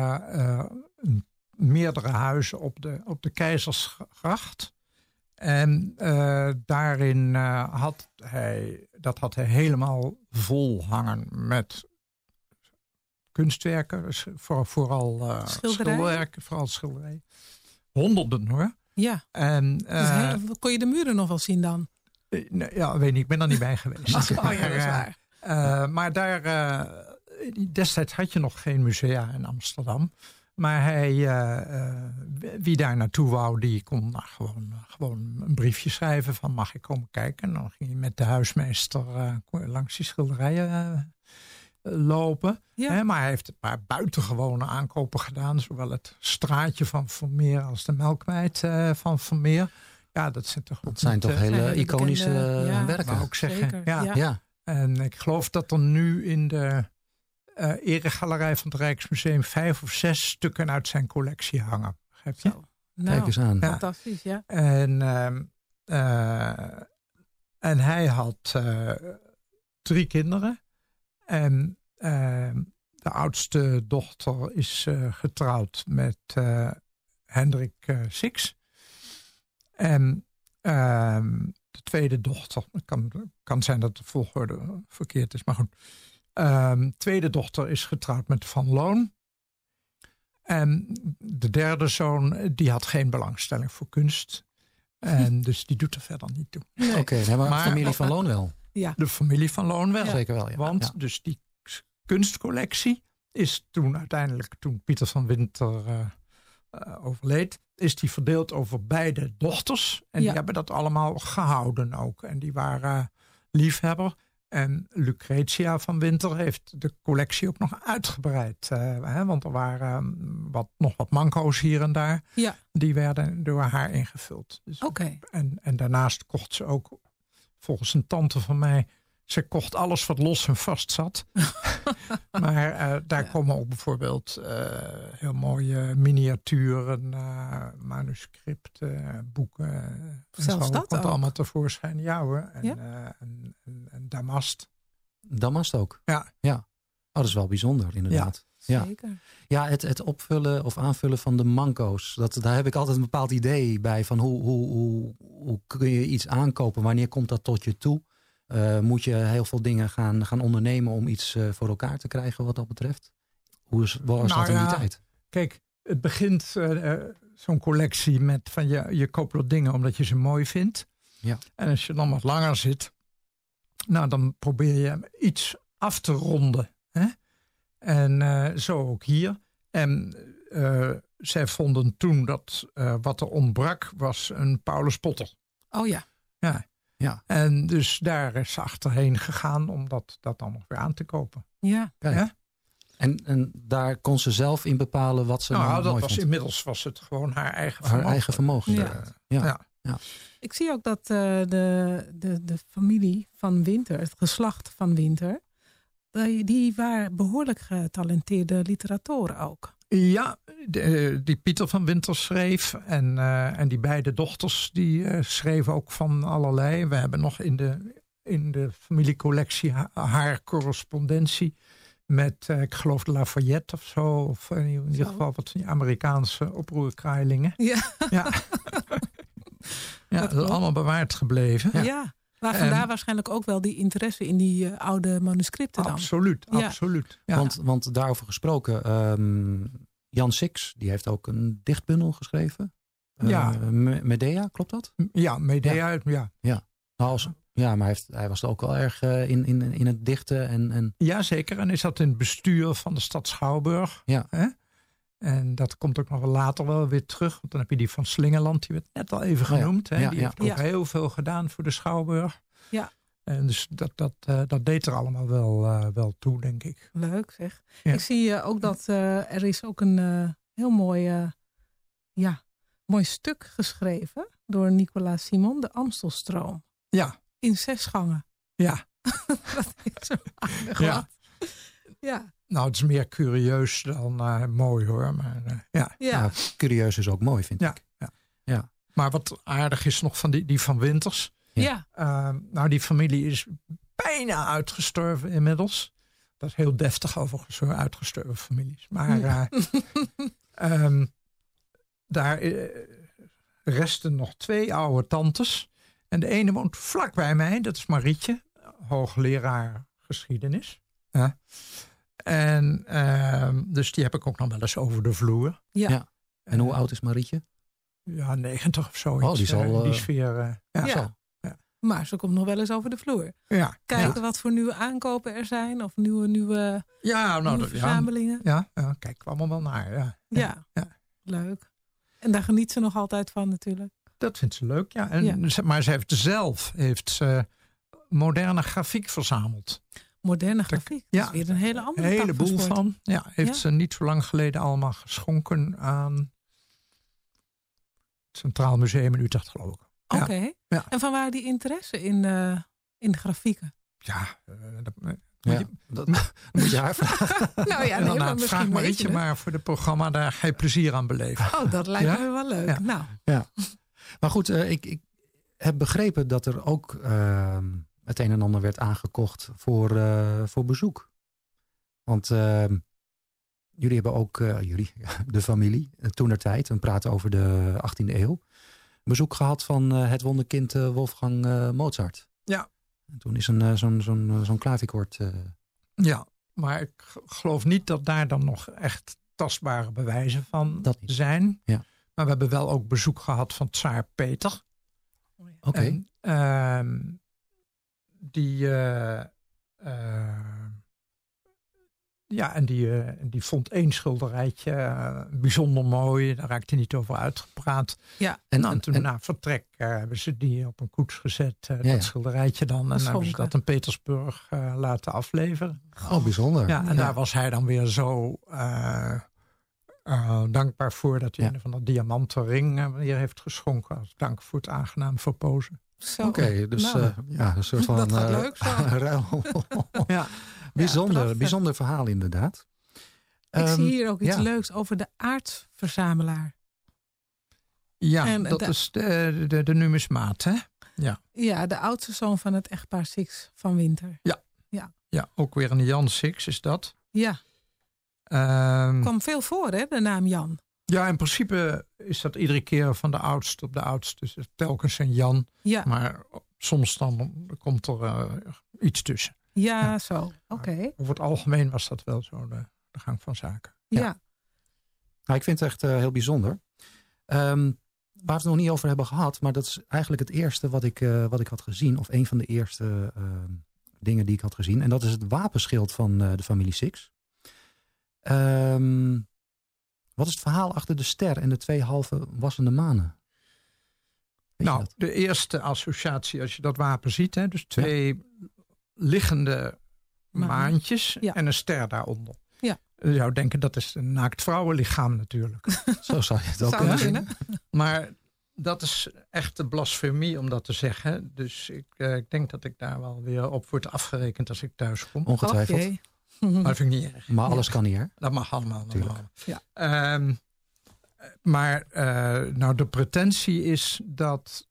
meerdere huizen op de Keizersgracht. En daarin had hij helemaal vol hangen met kunstwerken. Vooral schilderwerken, vooral schilderijen. Honderden hoor. Ja. En, kon je de muren nog wel zien dan? Ja, weet niet. Ik ben er niet bij geweest. Oh ja, dat is waar. Maar daar, destijds had je nog geen musea in Amsterdam. Maar wie daar naartoe wou, die kon gewoon een briefje schrijven van mag ik komen kijken. En dan ging je met de huismeester langs die schilderijen lopen. Ja. Maar hij heeft een paar buitengewone aankopen gedaan. Zowel het straatje van Vermeer als de melkmeid van Vermeer. Ja, dat zijn toch hele iconische werken. Wou ik zeggen. Zeker, ja. En ik geloof dat er nu in de eregalerij van het Rijksmuseum 5 of 6 stukken uit zijn collectie hangen. Begrijp je? Kijk eens aan. Fantastisch, ja. En hij had 3 kinderen. En de oudste dochter is getrouwd met Hendrik Six. En de tweede dochter, kan zijn dat de volgorde verkeerd is, maar goed. Tweede dochter is getrouwd met Van Loon. En de derde zoon, die had geen belangstelling voor kunst. En dus die doet er verder niet toe. Nee. Oké, maar familie Van Loon wel. Ja. De familie Van Loon wel. Ja. Zeker wel, ja. Want dus die kunstcollectie is toen Pieter van Winter overleed, is die verdeeld over beide dochters. En die hebben dat allemaal gehouden ook. En die waren liefhebber. En Lucretia van Winter heeft de collectie ook nog uitgebreid. Want er waren nog wat manco's hier en daar. Ja. Die werden door haar ingevuld. Dus, en daarnaast kocht ze ook, volgens een tante van mij, ze kocht alles wat los en vast zat. Maar daar komen ook bijvoorbeeld heel mooie miniaturen, manuscripten, boeken. Zelfs dat komt ook? allemaal tevoorschijn. Ja hoor. En damast. Damast ook? Ja. Oh, dat is wel bijzonder inderdaad. Ja. Zeker. Ja, het opvullen of aanvullen van de manco's. Daar heb ik altijd een bepaald idee bij. Van hoe kun je iets aankopen? Wanneer komt dat tot je toe? Moet je heel veel dingen gaan ondernemen om iets voor elkaar te krijgen wat dat betreft? Waar was dat in die tijd? Kijk, het begint zo'n collectie met van je koopt wat dingen omdat je ze mooi vindt. Ja. En als je dan wat langer zit, dan probeer je iets af te ronden. Hè? En zo ook hier. En zij vonden toen dat wat er ontbrak was een Paulus Potter. Oh ja. Ja. En dus daar is ze achterheen gegaan om dat dan nog weer aan te kopen. Ja. Ja? En daar kon ze zelf in bepalen wat ze mooi vond? Inmiddels was het gewoon haar eigen vermogen. Haar eigen vermogen. Ja. Ik zie ook dat de familie van Winter, het geslacht van Winter, die waren behoorlijk getalenteerde literatoren ook. Ja, die Pieter van Winter schreef. En die beide dochters die schreven ook van allerlei. We hebben nog in de familiecollectie haar correspondentie met, ik geloof, de Lafayette of zo. Of in ieder geval wat van die Amerikaanse oproerkraailingen. Ja. Dat is allemaal bewaard gebleven. Ja. Maar vandaar waarschijnlijk ook wel die interesse in die oude manuscripten dan. Absoluut. Ja. Want daarover gesproken, Jan Six, die heeft ook een dichtbundel geschreven. Medea, klopt dat? Ja, Medea, ja. Maar hij was ook wel erg in het dichten. En... Ja, zeker. En is dat in het bestuur van de stad Schouwburg. Ja. En En dat komt ook nog wel later wel weer terug. Want dan heb je die van Slingerland, die werd net al even genoemd. Hè? Die heeft ook heel veel gedaan voor de Schouwburg. Ja. En dus dat deed er allemaal wel toe, denk ik. Leuk zeg. Ja. Ik zie ook dat er is ook een heel mooi stuk geschreven door Nicolas Simon, de Amstelstroom. Ja. In 6 gangen. Ja. Dat is zo aardig Ja. wat. Ja. Nou, het is meer curieus dan mooi hoor. Maar ja. Ja. Curieus is ook mooi, vind ik. Ja. Maar wat aardig is nog van die van Winters. Ja. Nou, die familie is bijna uitgestorven inmiddels. Dat is heel deftig overigens, hoor, uitgestorven families. Maar daar resten nog 2 oude tantes. En de ene woont vlak bij mij, dat is Marietje, hoogleraar geschiedenis. Ja. En dus die heb ik ook nog wel eens over de vloer. Ja. En hoe oud is Marietje? Ja, 90 of zoiets. Oh, die zal... die sfeer, Ja. Maar ze komt nog wel eens over de vloer. Ja. Kijken wat voor nieuwe aankopen er zijn. Of nieuwe verzamelingen. Ja, kijk er allemaal wel naar. Ja. Leuk. En daar geniet ze nog altijd van natuurlijk. Dat vindt ze leuk, ja. Maar ze heeft zelf moderne grafiek verzameld. Moderne grafiek? Dat is weer een hele andere tak. Een heleboel van. Ja, heeft ze niet zo lang geleden allemaal geschonken aan het Centraal Museum in Utrecht, geloof ik. Oké. Ja. En van waar die interesse in grafieken? Ja, dat moet je haar vragen. Nou ja, nee, maar vraag Marietje maar voor het programma, daar ga je plezier aan beleven. Oh, dat lijkt me wel leuk. Ja. Nou. Ja. Maar goed, ik heb begrepen dat er ook het een en ander werd aangekocht voor bezoek. Want jullie hebben ook, de familie, toentertijd, we praten over de 18e eeuw, bezoek gehad van het wonderkind Wolfgang Mozart. Ja. En toen is zo'n klaviekord... Ja, maar ik geloof niet dat daar dan nog echt tastbare bewijzen van zijn. Ja. Maar we hebben wel ook bezoek gehad van Tsaar Peter. Oké. Die vond 1 schilderijtje bijzonder mooi. Daar raakte hij niet over uitgepraat. Ja. En toen na vertrek hebben ze die op een koets gezet. Dat schilderijtje dan. En hebben ze dat in Petersburg laten afleveren. Oh, bijzonder. Ja, en daar was hij dan weer zo dankbaar voor dat hij een van de diamanten ring hier heeft geschonken. Als dank voor het aangenaam verpozen. Oké, dus een soort van dat gaat leuk zo. ruil. Ja. Bijzonder verhaal inderdaad. Ik zie hier ook iets leuks over de aardsverzamelaar. Ja, en dat is de numismaat, hè? Ja, de oudste zoon van het echtpaar Six van Winter. Ja, ook weer een Jan Six is dat. Ja. Kwam veel voor, hè, de naam Jan. Ja, in principe is dat iedere keer van de oudste op de oudste. Dus telkens een Jan. Ja. Maar soms dan komt er iets tussen. Ja, zo. Oké. Over het algemeen was dat wel zo de gang van zaken. Ja. Nou, ik vind het echt heel bijzonder. Waar we het nog niet over hebben gehad, maar dat is eigenlijk het eerste wat ik had gezien. Of een van de eerste dingen die ik had gezien. En dat is het wapenschild van de familie Six. Wat is het verhaal achter de ster en de 2 halve wassende manen? Nou, de eerste associatie als je dat wapen ziet. Hè, dus 2 liggende maantjes en een ster daaronder. Ja. Je zou denken dat is een naakt vrouwenlichaam natuurlijk. Zo zou je het ook kunnen. Maar dat is echt de blasfemie om dat te zeggen. Dus ik denk dat ik daar wel weer op word afgerekend als ik thuis kom. Ongetwijfeld. Okay. Maar dat vind ik niet erg. Maar alles kan niet, hè? Dat mag allemaal. Ja. Maar de pretentie is dat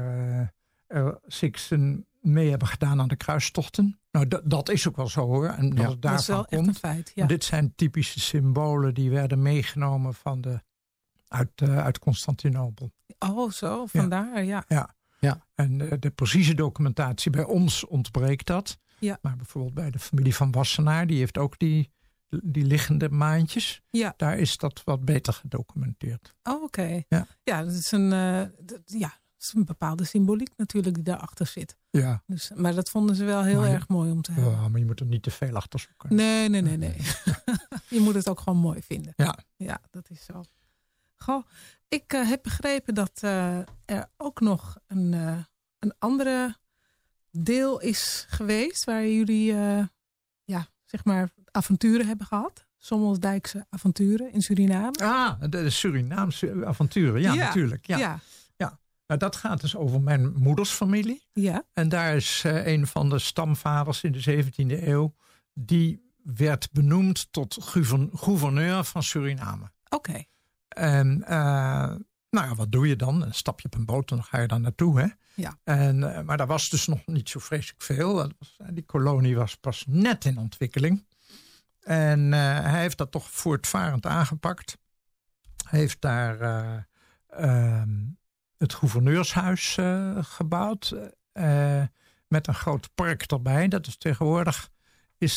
Sixten mee hebben gedaan aan de kruistochten. Nou, dat is ook wel zo, hoor. En dat is wel echt een feit. Ja. Dit zijn typische symbolen die werden meegenomen uit Constantinopel. Oh, zo, vandaar, ja. En de precieze documentatie bij ons ontbreekt dat. Ja. Maar bijvoorbeeld bij de familie van Wassenaar, die heeft ook die liggende maantjes. Ja. Daar is dat wat beter gedocumenteerd. Oh, oké. Ja. Ja, dat is is een bepaalde symboliek natuurlijk die daarachter zit. Ja. Dus, maar dat vonden ze wel heel erg mooi om te hebben. Ja, maar je moet er niet te veel achter zoeken. Nee. Je moet het ook gewoon mooi vinden. Ja, dat is zo. Goh, ik heb begrepen dat er ook nog een andere deel is geweest waar jullie zeg maar avonturen hebben gehad. Sommelsdijkse avonturen in Suriname. De Surinaamse avonturen, natuurlijk. Ja. Nou, dat gaat dus over mijn moeders familie. Ja. En daar is een van de stamvaders in de 17e eeuw. Die werd benoemd tot gouverneur van Suriname. Oké. En wat doe je dan? Dan stap je op een boot en dan ga je daar naartoe. Hè? Ja. Maar daar was dus nog niet zo vreselijk veel. Die kolonie was pas net in ontwikkeling. En hij heeft dat toch voortvarend aangepakt. Hij heeft daar het gouverneurshuis gebouwd. Met een groot park erbij. Dat is tegenwoordig is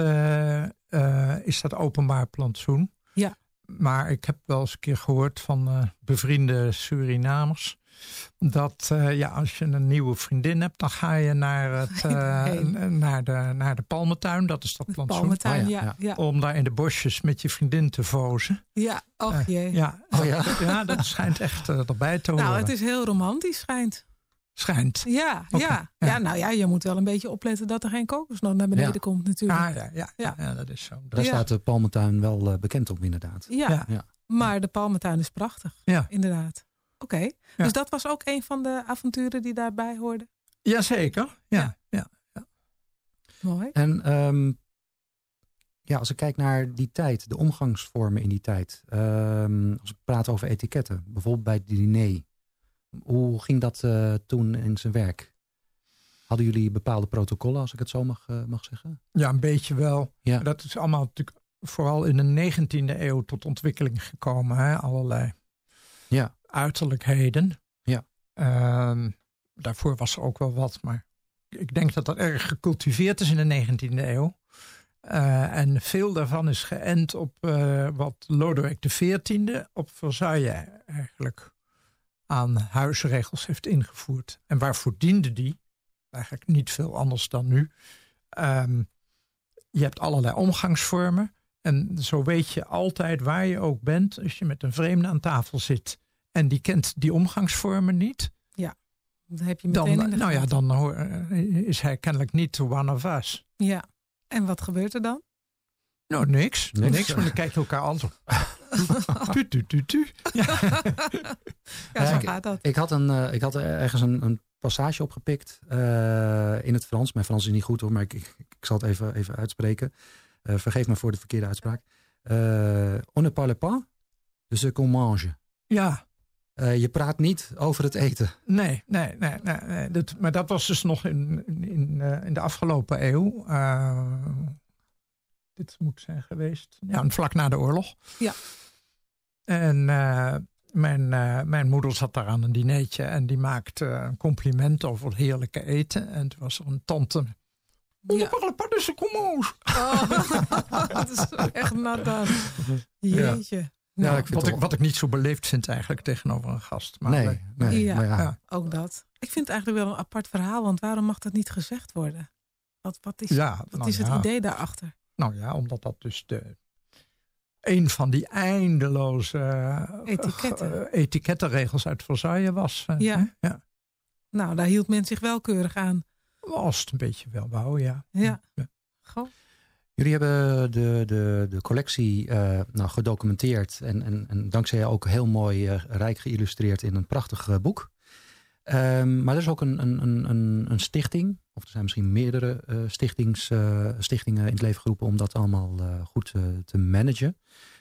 dat openbaar plantsoen. Ja. Maar ik heb wel eens een keer gehoord van bevriende Surinamers. Dat als je een nieuwe vriendin hebt, dan ga je naar de Palmentuin. Dat is dat plantsoen. Palmentuin, ja. Om daar in de bosjes met je vriendin te vozen. Ja, och jee. Ja, dat schijnt echt erbij te horen. Nou, het is heel romantisch, schijnt. Schijnt. Ja, Okay. ja, je moet wel een beetje opletten dat er geen kokosnoot naar beneden komt natuurlijk. Ja, dat is zo. Daar staat de Palmentuin wel bekend op inderdaad. Ja, maar de Palmentuin is prachtig. Ja. Inderdaad. Oké. Dus dat was ook een van de avonturen die daarbij hoorden? Jazeker. Ja. Mooi. En als ik kijk naar die tijd, de omgangsvormen in die tijd. Als we praten over etiketten, bijvoorbeeld bij het diner. Hoe ging dat toen in zijn werk? Hadden jullie bepaalde protocollen, als ik het zo mag zeggen? Ja, een beetje wel. Ja. Dat is allemaal natuurlijk vooral in de 19e eeuw tot ontwikkeling gekomen. Hè? Allerlei uiterlijkheden. Ja. Daarvoor was er ook wel wat, maar ik denk dat dat erg gecultiveerd is in de 19e eeuw. En veel daarvan is geënt op wat Lodewijk XIV op Versailles eigenlijk aan huisregels heeft ingevoerd. En waarvoor diende die? Eigenlijk niet veel anders dan nu. Je hebt allerlei omgangsvormen. En zo weet je altijd waar je ook bent als je met een vreemde aan tafel zit. En die kent die omgangsvormen niet. Ja, dan heb je meteen in de gaten. Dan is hij kennelijk niet one of us. Ja, en wat gebeurt er dan? Nou, niks. Maar dan kijk je elkaar aan zo. Tu. Ja, zo gaat dat. Ik had ergens een passage opgepikt in het Frans. Mijn Frans is niet goed hoor, maar ik zal het even uitspreken. Vergeef me voor de verkeerde uitspraak. On ne parle pas de ce qu'on mange. Ja. Je praat niet over het eten. Nee. Maar dat was dus nog in de afgelopen eeuw. Dit moet zijn geweest. Ja, vlak na de oorlog. Ja. En mijn moeder zat daar aan een dinertje en die maakte een compliment over het heerlijke eten. En toen was er een tante. Ja. Dat is echt nat dan. Jeetje. Nou, wat ik niet zo beleefd vind eigenlijk tegenover een gast. Maar nee. Ook dat. Ik vind het eigenlijk wel een apart verhaal, want waarom mag dat niet gezegd worden? Wat is het idee daarachter? Nou ja, omdat dat dus een van die eindeloze etikettenregels uit Versailles was. Ja. Nou, daar hield men zich wel keurig aan. Als het een beetje wel wou, ja. Ja. Goh. Jullie hebben de collectie gedocumenteerd en dankzij ook heel mooi rijk geïllustreerd in een prachtig boek. Maar er is ook een stichting, of er zijn misschien meerdere stichtingen in het leven geroepen om dat allemaal goed te managen.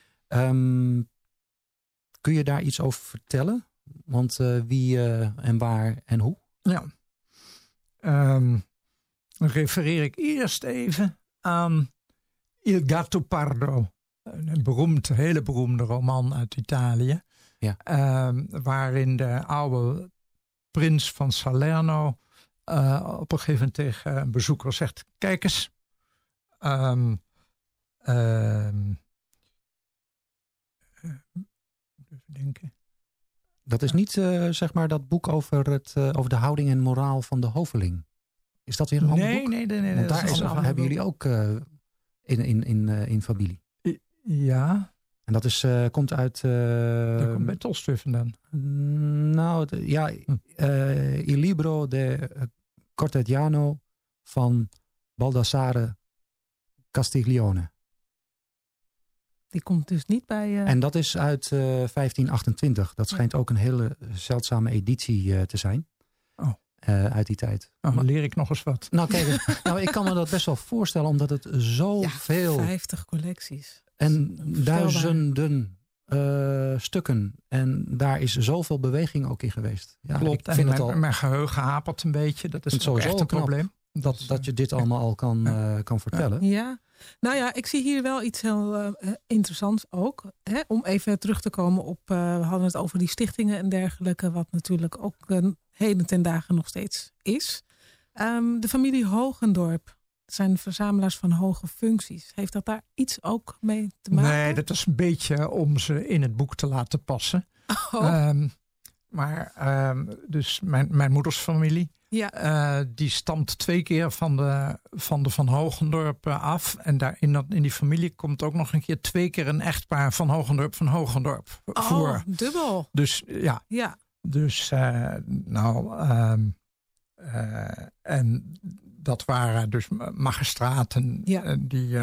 Kun je daar iets over vertellen? Want wie en waar en hoe? Ja. Dan refereer ik eerst even aan Il Gattopardo. Een hele beroemde roman uit Italië. Ja. Waarin de oude prins van Salerno op een gegeven moment tegen een bezoeker zegt: kijk eens, even denken. Dat is niet zeg maar dat boek over de houding en moraal van de hoveling. Is dat weer een ander boek? Nee. Want daar hebben jullie ook in familie. Ja. En dat komt uit... Dat komt bij Tolstoy vandaan. Il libro de Cortegiano van Baldassare Castiglione. Die komt dus niet bij... En dat is uit 1528. Dat schijnt ook een hele zeldzame editie te zijn. Uit die tijd. Dan leer ik nog eens wat. Nou kijk, ik kan me dat best wel voorstellen. Omdat het zoveel... 50 collecties. En duizenden stukken. En daar is zoveel beweging ook in geweest. Ja, klopt. Ik vind en mijn geheugen hapert een beetje. Dat is sowieso echt een probleem. Dat je dit allemaal al kan vertellen. Ja. Nou ja, ik zie hier wel iets heel interessants ook. Hè? Om even terug te komen op... we hadden het over die stichtingen en dergelijke. Wat natuurlijk ook heden ten dagen nog steeds is. De familie Hogendorp. Dat zijn verzamelaars van hoge functies. Heeft dat daar iets ook mee te maken? Nee, dat is een beetje om ze in het boek te laten passen. Dus mijn moeders familie... Ja. Die stamt 2 keer van de Van Hogendorp af. En daar in die familie komt ook nog een keer 2 keer een echtpaar van Hogendorp voor. Dubbel. Dus ja. Dus en dat waren dus magistraten die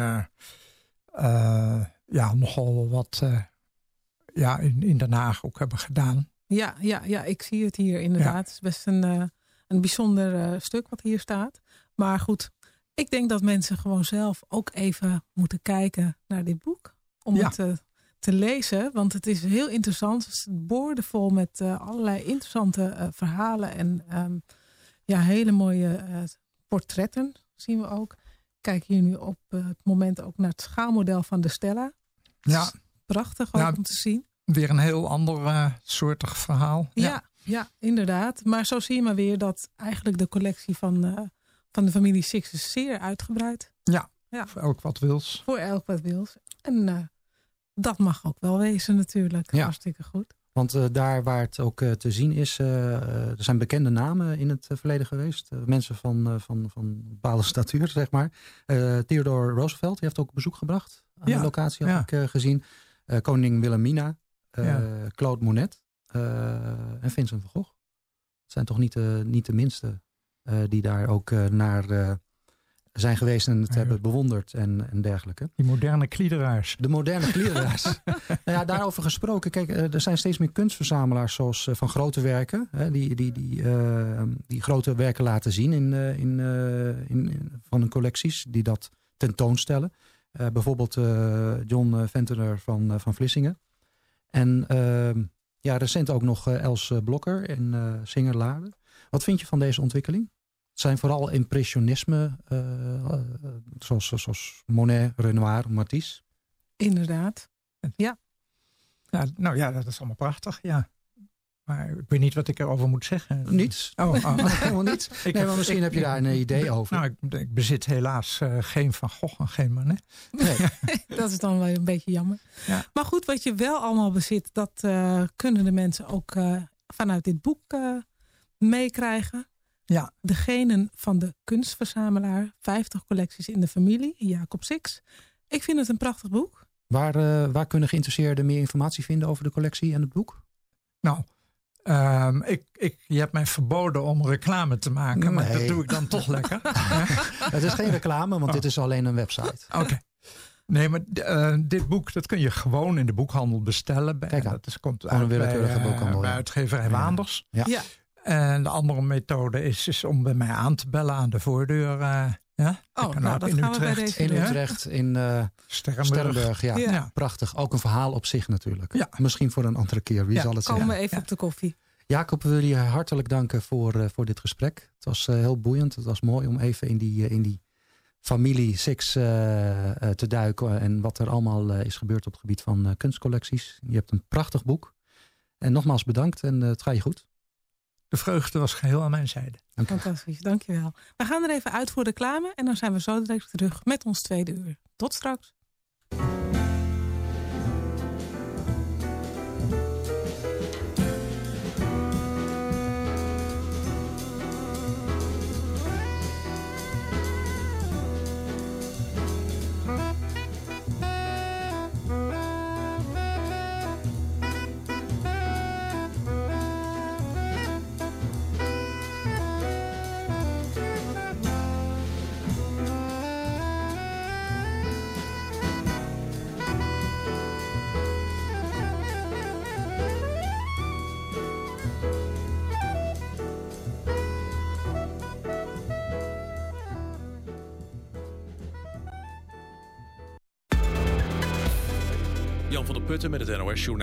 nogal wat in Den Haag ook hebben gedaan. Ja, ik zie het hier inderdaad. Het is best een bijzonder stuk wat hier staat. Maar goed, ik denk dat mensen gewoon zelf ook even moeten kijken naar dit boek. Om het te lezen. Want het is heel interessant. Het is boordevol met allerlei interessante verhalen. En hele mooie portretten zien we ook. Kijk hier nu op het moment ook naar het schaalmodel van de Stella. Ja. Prachtig ook om te zien. Weer een heel ander soortig verhaal. Ja, inderdaad. Maar zo zie je maar weer dat eigenlijk de collectie van de familie Six is zeer uitgebreid. Ja, voor elk wat wils. Voor elk wat wils. En dat mag ook wel wezen natuurlijk. Ja. Hartstikke goed. Want daar waar het ook te zien is, er zijn bekende namen in het verleden geweest. Mensen van bepaalde statuur, zeg maar. Theodore Roosevelt, die heeft ook bezoek gebracht aan de locatie, heb ik gezien. Koningin Wilhelmina, Claude Monet en Vincent van Gogh. Het zijn toch niet de minste die daar ook naar zijn geweest en het hebben bewonderd en dergelijke. Die moderne kliederaars. De moderne kliederaars. Daarover gesproken. Kijk, er zijn steeds meer kunstverzamelaars zoals van grote werken. Die grote werken laten zien van hun collecties. Die dat tentoonstellen. Bijvoorbeeld John Ventener van Vlissingen. En recent ook nog Els Blokker en Singer Laarde. Wat vind je van deze ontwikkeling? Het zijn vooral impressionisme, zoals Monet, Renoir, Matisse. Inderdaad, ja. Dat is allemaal prachtig, ja. Maar ik weet niet wat ik erover moet zeggen. Niets. Helemaal niets. Maar misschien heb je daar een idee over. Nou, ik bezit helaas geen Van Gogh en geen Monet. Nee. Dat is dan wel een beetje jammer. Ja. Maar goed, wat je wel allemaal bezit, dat kunnen de mensen ook vanuit dit boek meekrijgen. Ja. De genen van de kunstverzamelaar. 50 collecties in de familie. Jacob Six. Ik vind het een prachtig boek. Waar kunnen geïnteresseerden meer informatie vinden over de collectie en het boek? Nou, je hebt mij verboden om reclame te maken. Maar dat doe ik dan toch lekker. Het is geen reclame, want dit is alleen een website. Oké. Nee, maar dit boek dat kun je gewoon in de boekhandel bestellen. Dat komt uit bij uitgeverij Waanders. Ja. En de andere methode is om bij mij aan te bellen aan de voordeur. Dat gaan we bij deze in Utrecht, in Sterrenburg. Ja. Prachtig. Ook een verhaal op zich natuurlijk. Ja. Misschien voor een andere keer. Wie zal het zijn? Komen we even op de koffie. Jacob, we willen je hartelijk danken voor dit gesprek. Het was heel boeiend. Het was mooi om even in die familie Six te duiken. En wat er allemaal is gebeurd op het gebied van kunstcollecties. Je hebt een prachtig boek. En nogmaals bedankt en het gaat je goed. De vreugde was geheel aan mijn zijde. Fantastisch, dankjewel. We gaan er even uit voor de reclame en dan zijn we zo direct terug met ons tweede uur. Tot straks. Jan van der Putten met het NOS Journaal.